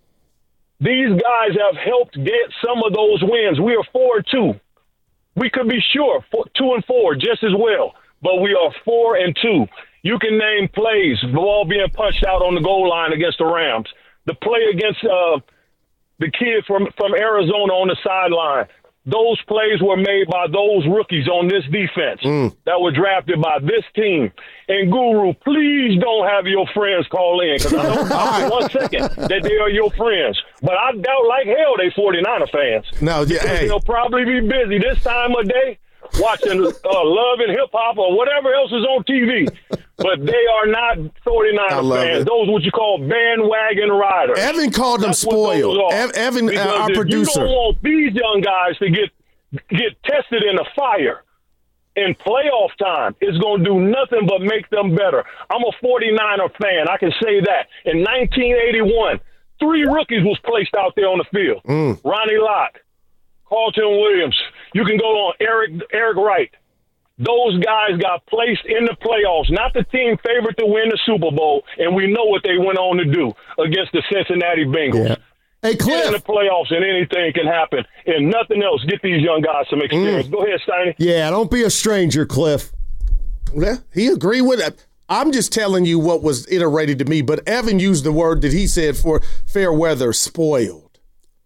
These guys have helped get some of those wins. We are four and two. We could be sure four, two and four just as well, but we are four and two. You can name plays, the ball being punched out on the goal line against the Rams, the play against uh, the kid from, from Arizona on the sideline. Those plays were made by those rookies on this defense mm. that were drafted by this team. And, Guru, please don't have your friends call in, because I know for one second that they are your friends. But I doubt like hell they 49er fans. No, yeah, hey. They'll probably be busy this time of day watching uh, Love and Hip Hop or whatever else is on T V. But they are not 49er fans. It. Those what you call bandwagon riders. Evan called them That's spoiled. Ev- Evan, uh, our if producer. You don't want these young guys to get get tested in the fire in playoff time. It's going to do nothing but make them better. I'm a 49er fan. I can say that. In nineteen eighty-one, three rookies was placed out there on the field. Mm. Ronnie Lott, Carlton Williams. You can go on Eric Eric Wright. Those guys got placed in the playoffs, not the team favorite to win the Super Bowl, and we know what they went on to do against the Cincinnati Bengals. Yeah. Hey, Cliff. Get in the playoffs and anything can happen, and nothing else. Get these young guys some experience. Mm. Go ahead, Steiny. Yeah, don't be a stranger, Cliff. Yeah, he agreed with it. I'm just telling you what was iterated to me, but Evan used the word that he said for fair weather, spoiled.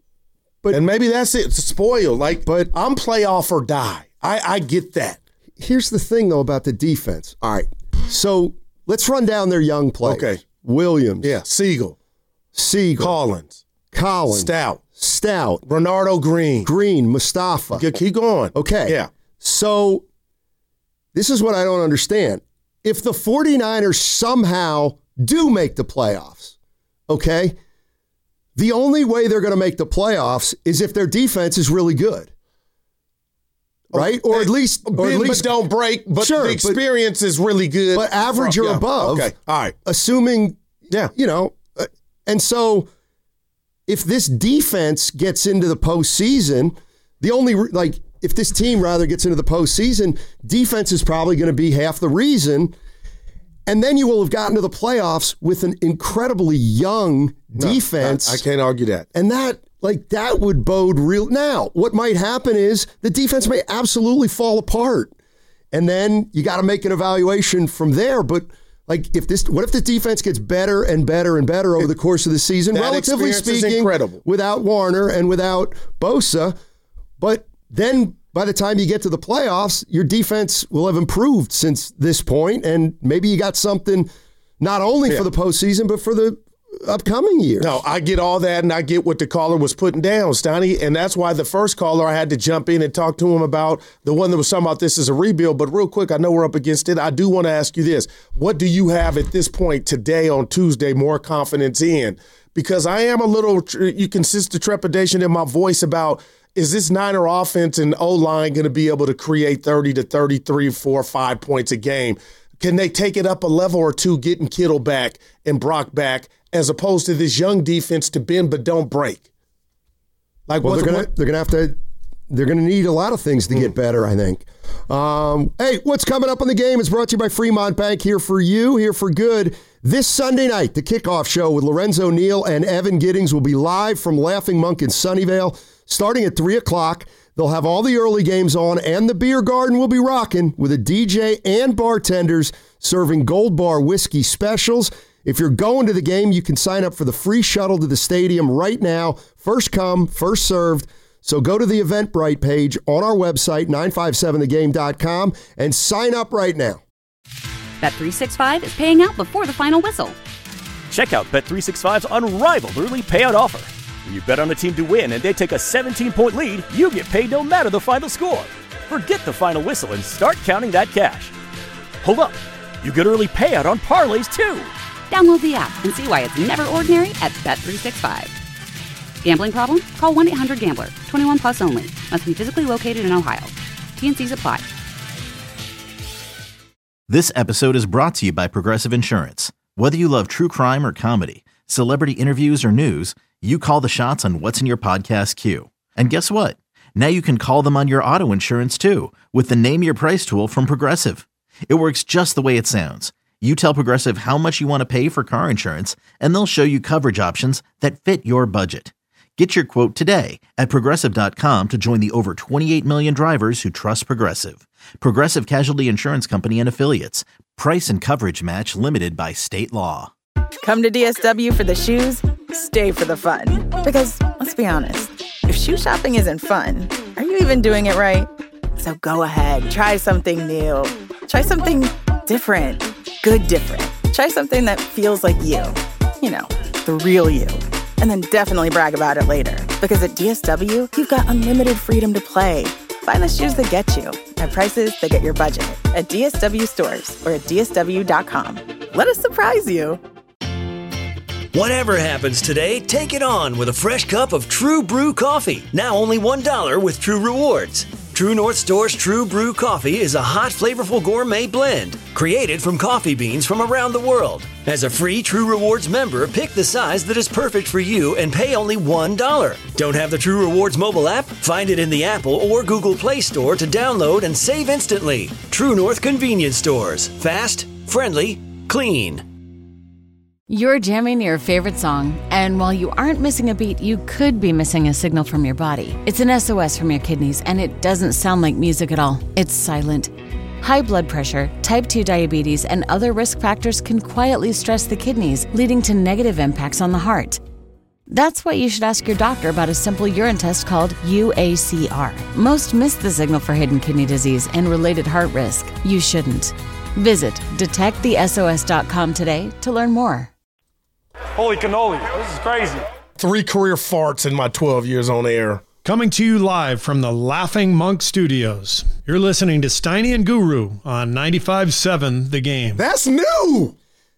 But, and maybe that's it, spoiled. Like, but I'm playoff or die. I, I get that. Here's the thing, though, about the defense. All right, so let's run down their young players. Okay. Williams. Yeah, Siegel. Siegel. Collins. Collins. Stout. Stout. Bernardo Green. Green. Mustafa. Keep going. Okay. Yeah. So this is what I don't understand. If the 49ers somehow do make the playoffs, okay, the only way they're going to make the playoffs is if their defense is really good. Right? Or at least, or at least but don't break, but sure, the experience but, is really good. But average from, or yeah. above. Okay. All right. Assuming, yeah, you know, uh, and so if this defense gets into the postseason, the only, like, if this team rather gets into the postseason, defense is probably going to be half the reason. And then you will have gotten to the playoffs with an incredibly young no, defense. I, I can't argue that. And that, like, that would bode real. Now, what might happen is the defense may absolutely fall apart. And then you got to make an evaluation from there. But, like, if this, what if the defense gets better and better and better over the course of the season, that relatively speaking, incredible. Without Warner and without Bosa. But then by the time you get to the playoffs, your defense will have improved since this point, and maybe you got something not only yeah. for the postseason, but for the upcoming year. No, I get all that, and I get what the caller was putting down, Steiny, and that's why the first caller, I had to jump in and talk to him about the one that was talking about this as a rebuild. But real quick, I know we're up against it. I do want to ask you this. What do you have at this point today on Tuesday more confidence in? Because I am a little, you can sense the trepidation in my voice about, is this Niner offense and O-line going to be able to create thirty to thirty-three, four, five points a game? Can they take it up a level or two, getting Kittle back and Brock back, as opposed to this young defense to bend but don't break? Like, well, they're gonna what? they're gonna have to they're gonna need a lot of things to mm. get better, I think. Um, hey, what's coming up on the game is brought to you by Fremont Bank. Here for you, here for good. This Sunday night, the kickoff show with Lorenzo Neal and Evan Giddings will be live from Laughing Monk in Sunnyvale, starting at three o'clock. They'll have all the early games on, and the beer garden will be rocking with a D J and bartenders serving Gold Bar whiskey specials. If you're going to the game, you can sign up for the free shuttle to the stadium right now. First come, first served. So go to the Eventbrite page on our website, nine five seven the game dot com, and sign up right now. Bet three sixty-five is paying out before the final whistle. Check out Bet three sixty-five's unrivaled early payout offer. When you bet on a team to win and they take a seventeen-point lead, you get paid no matter the final score. Forget the final whistle and start counting that cash. Hold up. You get early payout on parlays, too. Download the app and see why it's never ordinary at Bet three sixty-five. Gambling problem? Call one eight hundred gambler. twenty-one plus only. Must be physically located in Ohio. T and C's apply. This episode is brought to you by Progressive Insurance. Whether you love true crime or comedy, celebrity interviews or news, you call the shots on what's in your podcast queue. And guess what? Now you can call them on your auto insurance too with the Name Your Price tool from Progressive. It works just the way it sounds. You tell Progressive how much you want to pay for car insurance, and they'll show you coverage options that fit your budget. Get your quote today at Progressive dot com to join the over twenty-eight million drivers who trust Progressive. Progressive Casualty Insurance Company and Affiliates. Price and coverage match limited by state law. Come to D S W for the shoes, stay for the fun. Because, let's be honest, if shoe shopping isn't fun, are you even doing it right? So go ahead, try something new. Try something different. Good different. Try something that feels like you. You know, the real you. And then definitely brag about it later. Because at D S W, you've got unlimited freedom to play. Find the shoes that get you at prices that get your budget at D S W stores or at D S W dot com. Let us surprise you. Whatever happens today, take it on with a fresh cup of True Brew coffee. Now only one dollar with True Rewards. True North Store's True Brew coffee is a hot, flavorful gourmet blend created from coffee beans from around the world. As a free True Rewards member, pick the size that is perfect for you and pay only one dollar. Don't have the True Rewards mobile app? Find it in the Apple or Google Play Store to download and save instantly. True North Convenience Stores. Fast, friendly, clean. You're jamming your favorite song, and while you aren't missing a beat, you could be missing a signal from your body. It's an S O S from your kidneys, and it doesn't sound like music at all. It's silent. High blood pressure, type two diabetes, and other risk factors can quietly stress the kidneys, leading to negative impacts on the heart. That's why you should ask your doctor about a simple urine test called U A C R. Most miss the signal for hidden kidney disease and related heart risk. You shouldn't. Visit detect the S O S dot com today to learn more. Holy cannoli, this is crazy. Three career farts in my twelve years on air. Coming to you live from the Laughing Monk Studios. You're listening to Steiny and Guru on ninety-five point seven The Game. That's new.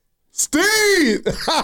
Steve.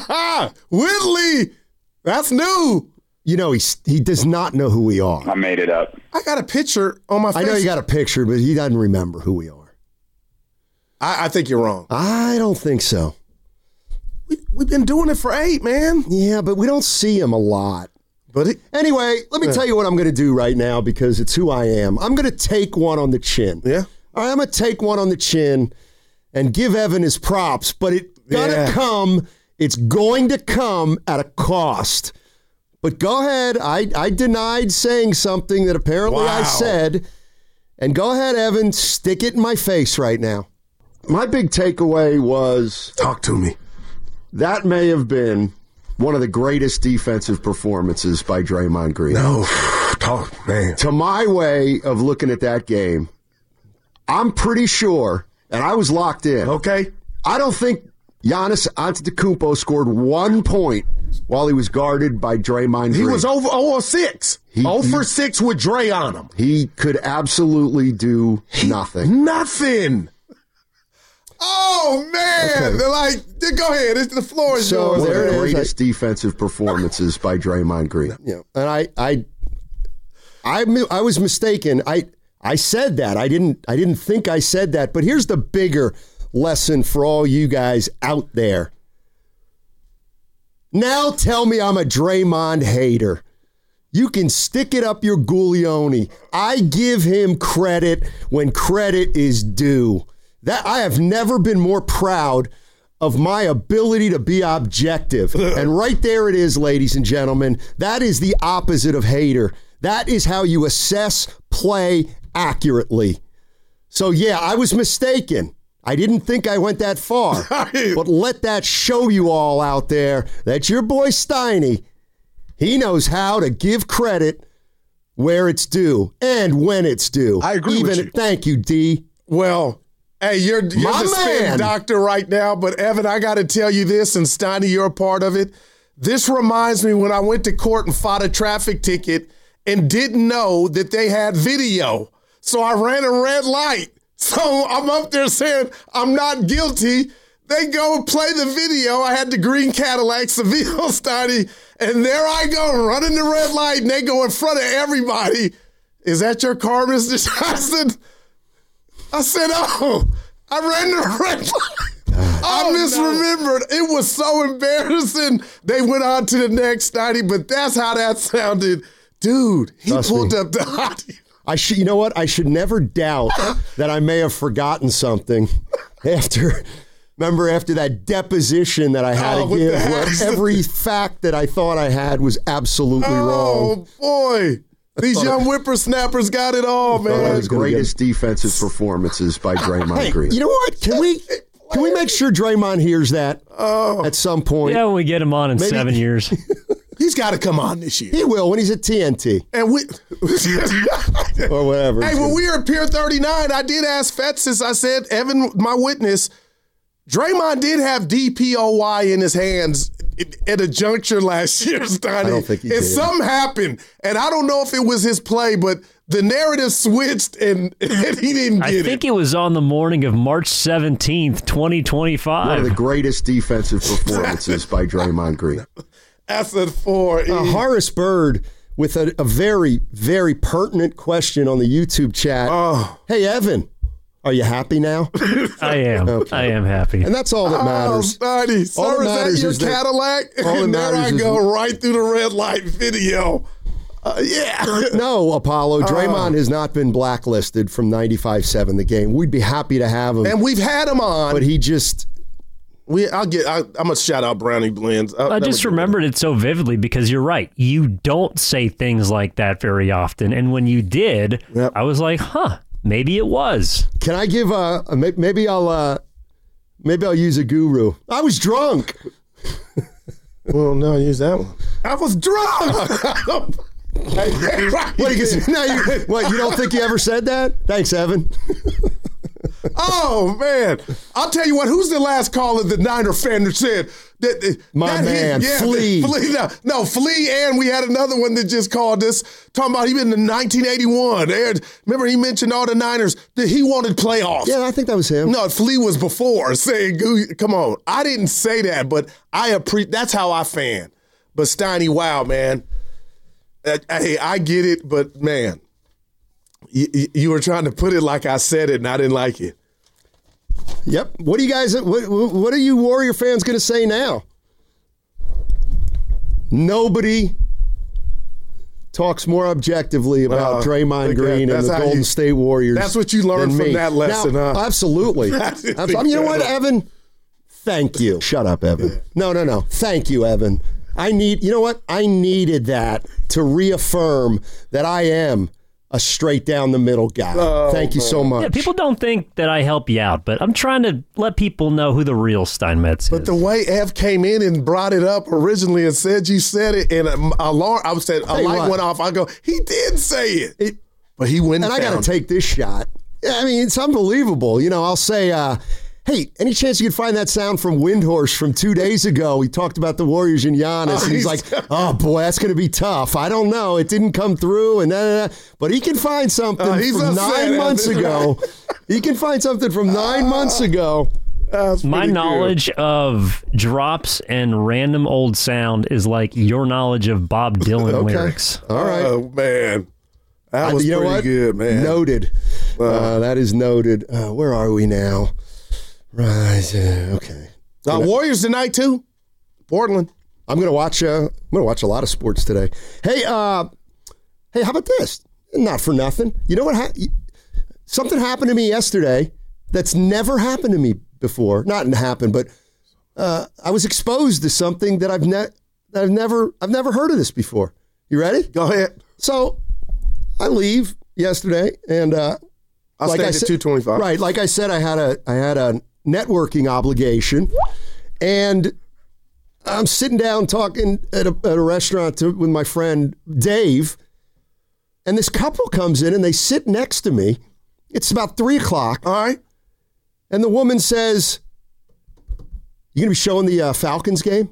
Whitley. That's new. You know, he, he does not know who we are. I made it up. I got a picture on my face. I know you got a picture, but he doesn't remember who we are. I, I think you're wrong. I don't think so. We, we've been doing it for eight, man. Yeah, but we don't see him a lot. But it, anyway, let me yeah. tell you what I'm going to do right now because it's who I am. I'm going to take one on the chin. Yeah? All right, I'm going to take one on the chin and give Evan his props, but it's going to Yeah. come, it's going to come at a cost. But go ahead. I, I denied saying something that apparently Wow. I said. And go ahead, Evan, stick it in my face right now. My big takeaway was... Talk to me. That may have been one of the greatest defensive performances by Draymond Green. No, talk, man. To my way of looking at that game, I'm pretty sure, and I was locked in. Okay. I don't think Giannis Antetokounmpo scored one point while he was guarded by Draymond Green. He was over oh for six. He- oh for he- six with Dre on him. He could absolutely do nothing. Nothing. Oh, man. Okay. They're like, go ahead. It's, the floor is So yours. there man. it is. Greatest defensive performances by Draymond Green. Yeah, and I, I, I, I was mistaken. I, I said that. I didn't. I didn't think I said that. But here's the bigger lesson for all you guys out there. Now tell me I'm a Draymond hater. You can stick it up your Guglioni. I give him credit when credit is due. That I have never been more proud of my ability to be objective. And right there it is, ladies and gentlemen. That is the opposite of hater. That is how you assess play accurately. So, yeah, I was mistaken. I didn't think I went that far. But let that show you all out there that your boy Steiny, he knows how to give credit where it's due and when it's due. I agree Even with you. Thank you, D. Well, hey, you're, you're My the spin man. doctor right now, but Evan, I got to tell you this, and Steiny, you're a part of it. This reminds me when I went to court and fought a traffic ticket and didn't know that they had video. So I ran a red light. So I'm up there saying I'm not guilty. they go and play the video. I had the green Cadillac, Seville Steiny, and there I go running the red light, and they go in front of everybody. Is that your car, Mister Johnson? I said, oh, I ran the red light. I misremembered. No. It was so embarrassing. They went on to the next Steiny, but that's how that sounded. Dude, he Trust pulled me. up the hottie. I should, you know what? I should never doubt that I may have forgotten something after. Remember, after that deposition that I had oh, to give, where every fact that I thought I had was absolutely oh, wrong. Oh boy, these young whippersnappers got it all, man. One of the greatest defensive performances by Draymond hey, Green. You know what? Can we? Can we make sure Draymond hears that oh. at some point? Yeah, when we get him on in Maybe. seven years. He's got to come on this year. He will when he's at T N T. And we or whatever. Hey, when we were at Pier thirty-nine, I did ask Fetsis, I said, Evan, my witness, Draymond did have D P O Y in his hands at a juncture last year, Steiny. I don't think he and did. something happened, and I don't know if it was his play, but the narrative switched, and, and he didn't get it. I think it. it was on the morning of March seventeenth, twenty twenty-five. One of the greatest defensive performances by Draymond Green. That's a four. Uh, Horace Bird with a, a very, very pertinent question on the YouTube chat. Oh. Hey, Evan, are you happy now? I am. Okay. I am happy. And that's all that matters. Oh, buddy. Sir, all that is that your is Cadillac? That, all and there I go, that, right through the red light video. Uh, yeah. No, Apollo. Draymond uh, has not been blacklisted from ninety-five seven, the game. We'd be happy to have him. And we've had him on. But he just... We, I'll get. I, I'm gonna shout out Brownie Blends. I, I just remembered it so vividly because you're right. You don't say things like that very often, and when you did, yep. I was like, "Huh, maybe it was." Can I give a? a maybe I'll. Uh, maybe I'll use a guru. I was drunk. Well, no, use that one. I was drunk. what, you, now you, what, you don't think you ever said that? Thanks, Evan. Oh, man. I'll tell you what, who's the last caller the Niner fan that said that? that My that man, hit, yeah, Flea. Flea no, no, Flea, and we had another one that just called us, talking about he been in nineteen eighty-one. And remember, he mentioned all the Niners, that he wanted playoffs. Yeah, I think that was him. No, Flea was before saying, come on. I didn't say that, but I appreciate, that's how I fan. But Steiny, wow, man. Hey, I get it, but man, you, you were trying to put it like I said it, and I didn't like it. Yep. What do you guys? What, what are you Warrior fans going to say now? Nobody talks more objectively about uh, Draymond okay, Green and the Golden you, State Warriors. That's what you learned from me. that lesson, now, huh? Absolutely. absolutely. You know what, Evan? Thank you. Shut up, Evan. No, no, no. Thank you, Evan. I need. You know what? I needed that to reaffirm that I am a straight down the middle guy. Oh, Thank you man. so much. Yeah, people don't think that I help you out, but I'm trying to let people know who the real Steinmetz is. But the way Ev came in and brought it up originally and said you said it, and a alarm, I said a light what? went off. I go, he did say it, it but he went. And I got to take this shot. I mean, it's unbelievable. You know, I'll say. Uh, Hey, any chance you could find that sound from Windhorse from two days ago? We talked about the Warriors and Giannis, oh, and he's, he's like, oh, boy, that's going to be tough. I don't know. It didn't come through, and da, da, da. But he can find something uh, from nine months ago. He can find something from nine uh, months ago. My knowledge good. of drops and random old sound is like your knowledge of Bob Dylan okay. lyrics. All right. Oh, man. That was you know pretty what? good, man. Noted. Uh, uh, that is noted. Uh, where are we now? Right. Uh, okay. Uh, Warriors tonight too. Portland. I'm gonna watch. Uh, I'm gonna watch a lot of sports today. Hey, uh, hey, how about this? Not for nothing. You know what? Ha- Something happened to me yesterday that's never happened to me before. Not happened, but uh, I was exposed to something that I've ne- that I've never I've never heard of this before. You ready? Go ahead. So I leave yesterday, and uh, I'll like stay I at said, two twenty-five. Right, like I said, I had a I had a networking obligation, and I'm sitting down talking at a, at a restaurant to, with my friend Dave, and this couple comes in and they sit next to me. It's about three o'clock. All right. And the woman says, "You gonna be showing the uh, Falcons game?"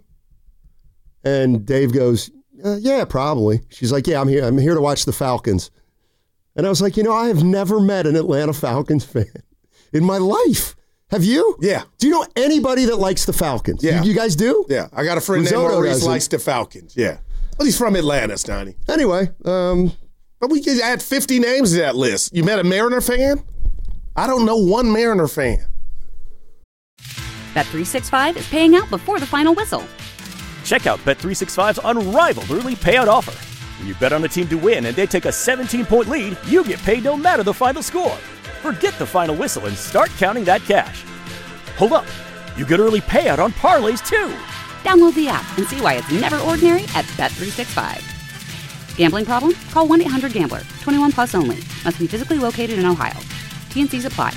And Dave goes, uh, "Yeah, probably." She's like, "Yeah, I'm here. I'm here to watch the Falcons." And I was like, you know, I have never met an Atlanta Falcons fan in my life. Have you? Yeah. Do you know anybody that likes the Falcons? Yeah. You, you guys do? Yeah. I got a friend Risotto named Maurice doesn't. likes the Falcons. Yeah. Well, he's from Atlanta, Stoney. Anyway, um, but we could add fifty names to that list. You met a Mariner fan? I don't know one Mariner fan. Bet three sixty-five is paying out before the final whistle. Check out Bet three sixty-five's unrivaled early payout offer. When you bet on a team to win and they take a seventeen-point lead, you get paid no matter the final score. Forget the final whistle and start counting that cash. Hold up. You get early payout on parlays, too. Download the app and see why it's never ordinary at Bet three sixty-five. Gambling problem? Call one eight hundred gambler. twenty-one plus only. Must be physically located in Ohio. T N Cs apply.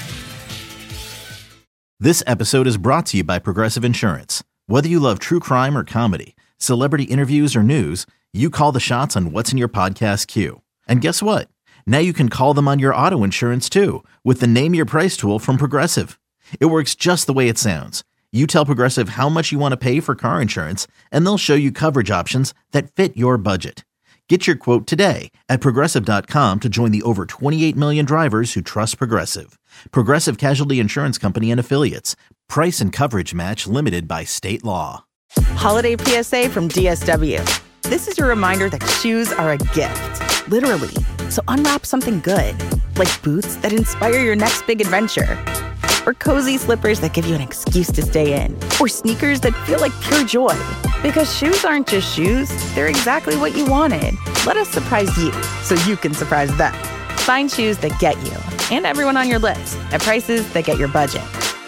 This episode is brought to you by Progressive Insurance. Whether you love true crime or comedy, celebrity interviews or news, you call the shots on what's in your podcast queue. And guess what? Now you can call them on your auto insurance too with the Name Your Price tool from Progressive. It works just the way it sounds. You tell Progressive how much you want to pay for car insurance, and they'll show you coverage options that fit your budget. Get your quote today at Progressive dot com to join the over twenty-eight million drivers who trust Progressive. Progressive Casualty Insurance Company and Affiliates. Price and coverage match limited by state law. Holiday P S A from D S W. This is your reminder that shoes are a gift, literally. So unwrap something good, like boots that inspire your next big adventure, or cozy slippers that give you an excuse to stay in, or sneakers that feel like pure joy. Because shoes aren't just shoes, they're exactly what you wanted. Let us surprise you so you can surprise them. Find shoes that get you and everyone on your list at prices that get your budget.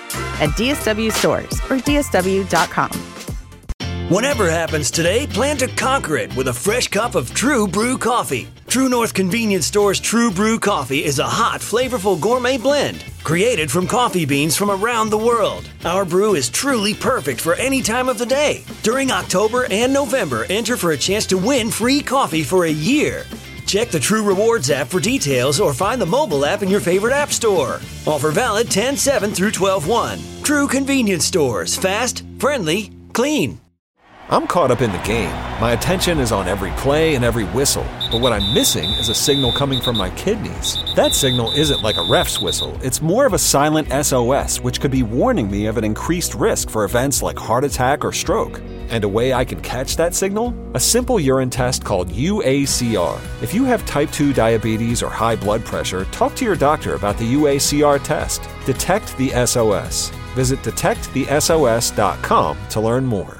At D S W stores or D S W dot com. Whatever happens today, plan to conquer it with a fresh cup of True Brew coffee. True North Convenience Store's True Brew coffee is a hot, flavorful gourmet blend created from coffee beans from around the world. Our brew is truly perfect for any time of the day. During October and November, enter for a chance to win free coffee for a year. Check the True Rewards app for details or find the mobile app in your favorite app store. Offer valid ten seven through twelve one. True Convenience Stores. Fast, friendly, clean. I'm caught up in the game. My attention is on every play and every whistle. But what I'm missing is a signal coming from my kidneys. That signal isn't like a ref's whistle. It's more of a silent S O S, which could be warning me of an increased risk for events like heart attack or stroke. And a way I can catch that signal? A simple urine test called U A C R. If you have type two diabetes or high blood pressure, talk to your doctor about the U A C R test. Detect the S O S. Visit detect the S O S dot com to learn more.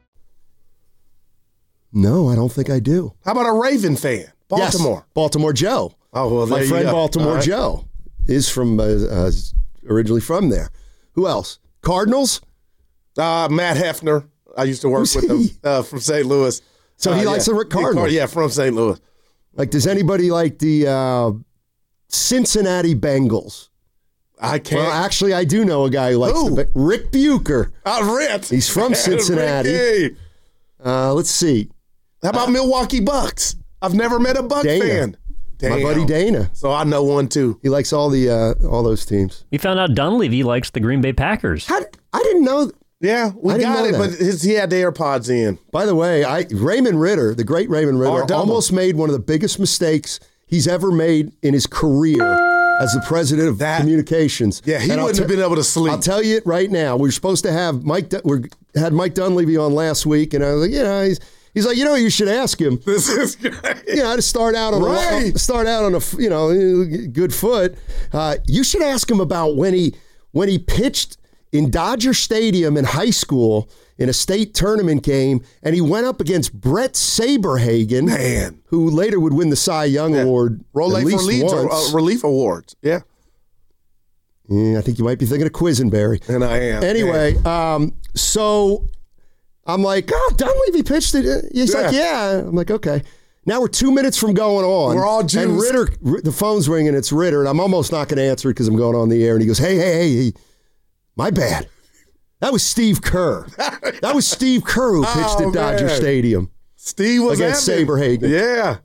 No, I don't think I do. How about a Raven fan? Baltimore. Yes, Baltimore Joe. Oh, well, my there friend you go. Baltimore right. Joe is from uh, uh, originally from there. Who else? Cardinals? Uh, Matt Hefner. I used to work Who's with him uh, from Saint Louis. So uh, he likes yeah. the Cardinals? Yeah, from Saint Louis. Like, does anybody like the uh, Cincinnati Bengals? I can't. Well, actually, I do know a guy who likes Who? the Rick Bucher. Uh, Rick. He's from Cincinnati. Ricky. Uh, let's see. How about uh, Milwaukee Bucks? I've never met a Buck Dana. fan. Damn. My buddy Dana. So I know one too. He likes all the uh, all those teams. We found out Dunleavy likes the Green Bay Packers. How, I didn't know. Yeah, we I got it, that. but his, he had the AirPods in. By the way, I Raymond Ritter, the great Raymond Ritter, R-double. almost made one of the biggest mistakes he's ever made in his career as the president of that, communications. Yeah, he and wouldn't t- have been able to sleep. I'll tell you it right now. We were supposed to have Mike. We had Mike Dunleavy on last week, and I was like, you know, he's. He's like, you know, you should ask him. This is great. You know, to start out on right. a start out on a you know good foot. Uh, you should ask him about when he when he pitched in Dodger Stadium in high school in a state tournament game, and he went up against Brett Saberhagen, man, who later would win the Cy Young yeah. Award Role at for least leads once. Or, uh, relief awards. Yeah. yeah, I think you might be thinking of Quisenberry, and I am. Anyway, um, so. I'm like, oh, Dunleavy pitched it. He's yeah. like, yeah. I'm like, okay. Now we're two minutes from going on. We're all Jews. And Ritter, the phone's ringing. It's Ritter, and I'm almost not going to answer it because I'm going on the air. And he goes, hey, hey, hey, hey, my bad. That was Steve Kerr. That was Steve Kerr who pitched oh, at Dodger man. Stadium. Steve was against Saberhagen. Yeah.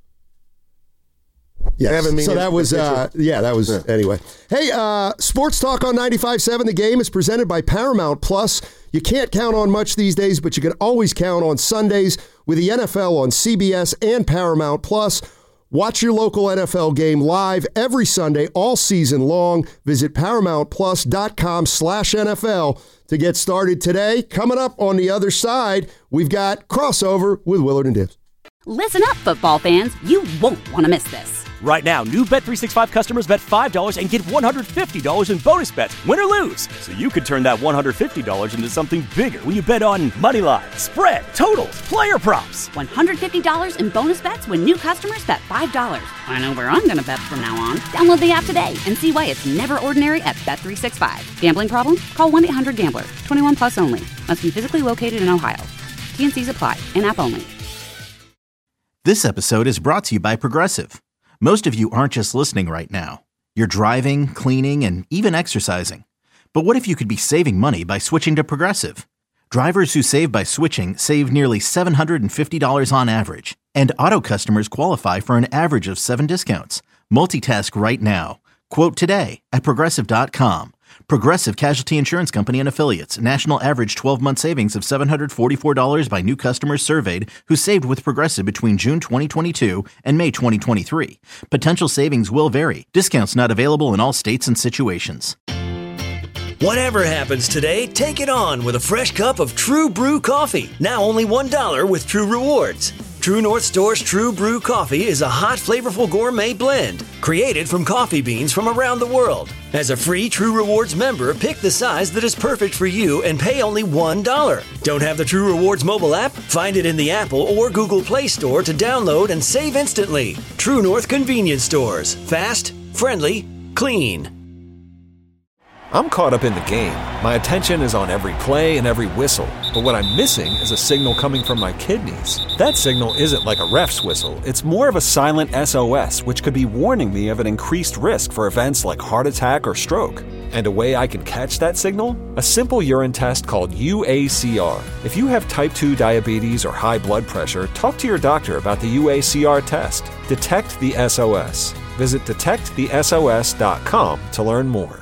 Yes. So that was, uh, yeah, that was, yeah. anyway. Hey, uh, Sports Talk on ninety-five point seven. The Game is presented by Paramount Plus. You can't count on much these days, but you can always count on Sundays with the N F L on C B S and Paramount Plus. Watch your local N F L game live every Sunday all season long. Visit ParamountPlus.com slash NFL to get started today. Coming up on the other side, we've got Crossover with Willard and Dibbs. Listen up, football fans. You won't want to miss this. Right now, new Bet three sixty-five customers bet five dollars and get one hundred fifty dollars in bonus bets, win or lose. So you could turn that one hundred fifty dollars into something bigger when you bet on money line, spread, totals, player props. one hundred fifty dollars in bonus bets when new customers bet five dollars. I know where I'm going to bet from now on. Download the app today and see why it's never ordinary at Bet three sixty-five. Gambling problem? Call one eight hundred gambler. twenty-one plus only. Must be physically located in Ohio. T N Cs apply. In-app only. This episode is brought to you by Progressive. Most of you aren't just listening right now. You're driving, cleaning, and even exercising. But what if you could be saving money by switching to Progressive? Drivers who save by switching save nearly seven hundred fifty dollars on average. And auto customers qualify for an average of seven discounts. Multitask right now. Quote today at Progressive dot com. Progressive Casualty Insurance Company and Affiliates. National average twelve-month savings of seven hundred forty-four dollars by new customers surveyed who saved with Progressive between June twenty twenty-two and May twenty twenty-three. Potential savings will vary. Discounts not available in all states and situations. Whatever happens today, take it on with a fresh cup of True Brew coffee. Now only one dollar with True Rewards. True North Store's True Brew Coffee is a hot, flavorful gourmet blend created from coffee beans from around the world. As a free True Rewards member, pick the size that is perfect for you and pay only one dollar. Don't have the True Rewards mobile app? Find it in the Apple or Google Play Store to download and save instantly. True North Convenience Stores. Fast, friendly, clean. I'm caught up in the game. My attention is on every play and every whistle. But what I'm missing is a signal coming from my kidneys. That signal isn't like a ref's whistle. It's more of a silent S O S, which could be warning me of an increased risk for events like heart attack or stroke. And a way I can catch that signal? A simple urine test called U A C R. If you have type two diabetes or high blood pressure, talk to your doctor about the U A C R test. Detect the S O S. Visit detect the S O S dot com to learn more.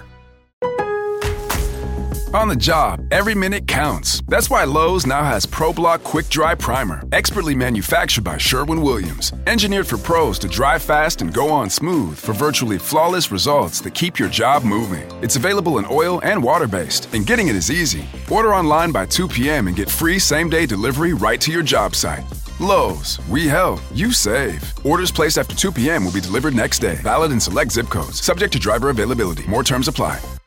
On the job, every minute counts. That's why Lowe's now has ProBlock Quick Dry Primer, expertly manufactured by Sherwin-Williams. Engineered for pros to dry fast and go on smooth for virtually flawless results that keep your job moving. It's available in oil and water-based, and getting it is easy. Order online by two p.m. and get free same-day delivery right to your job site. Lowe's, we help, you save. Orders placed after two p.m. will be delivered next day. Valid in select zip codes. Subject to driver availability. More terms apply.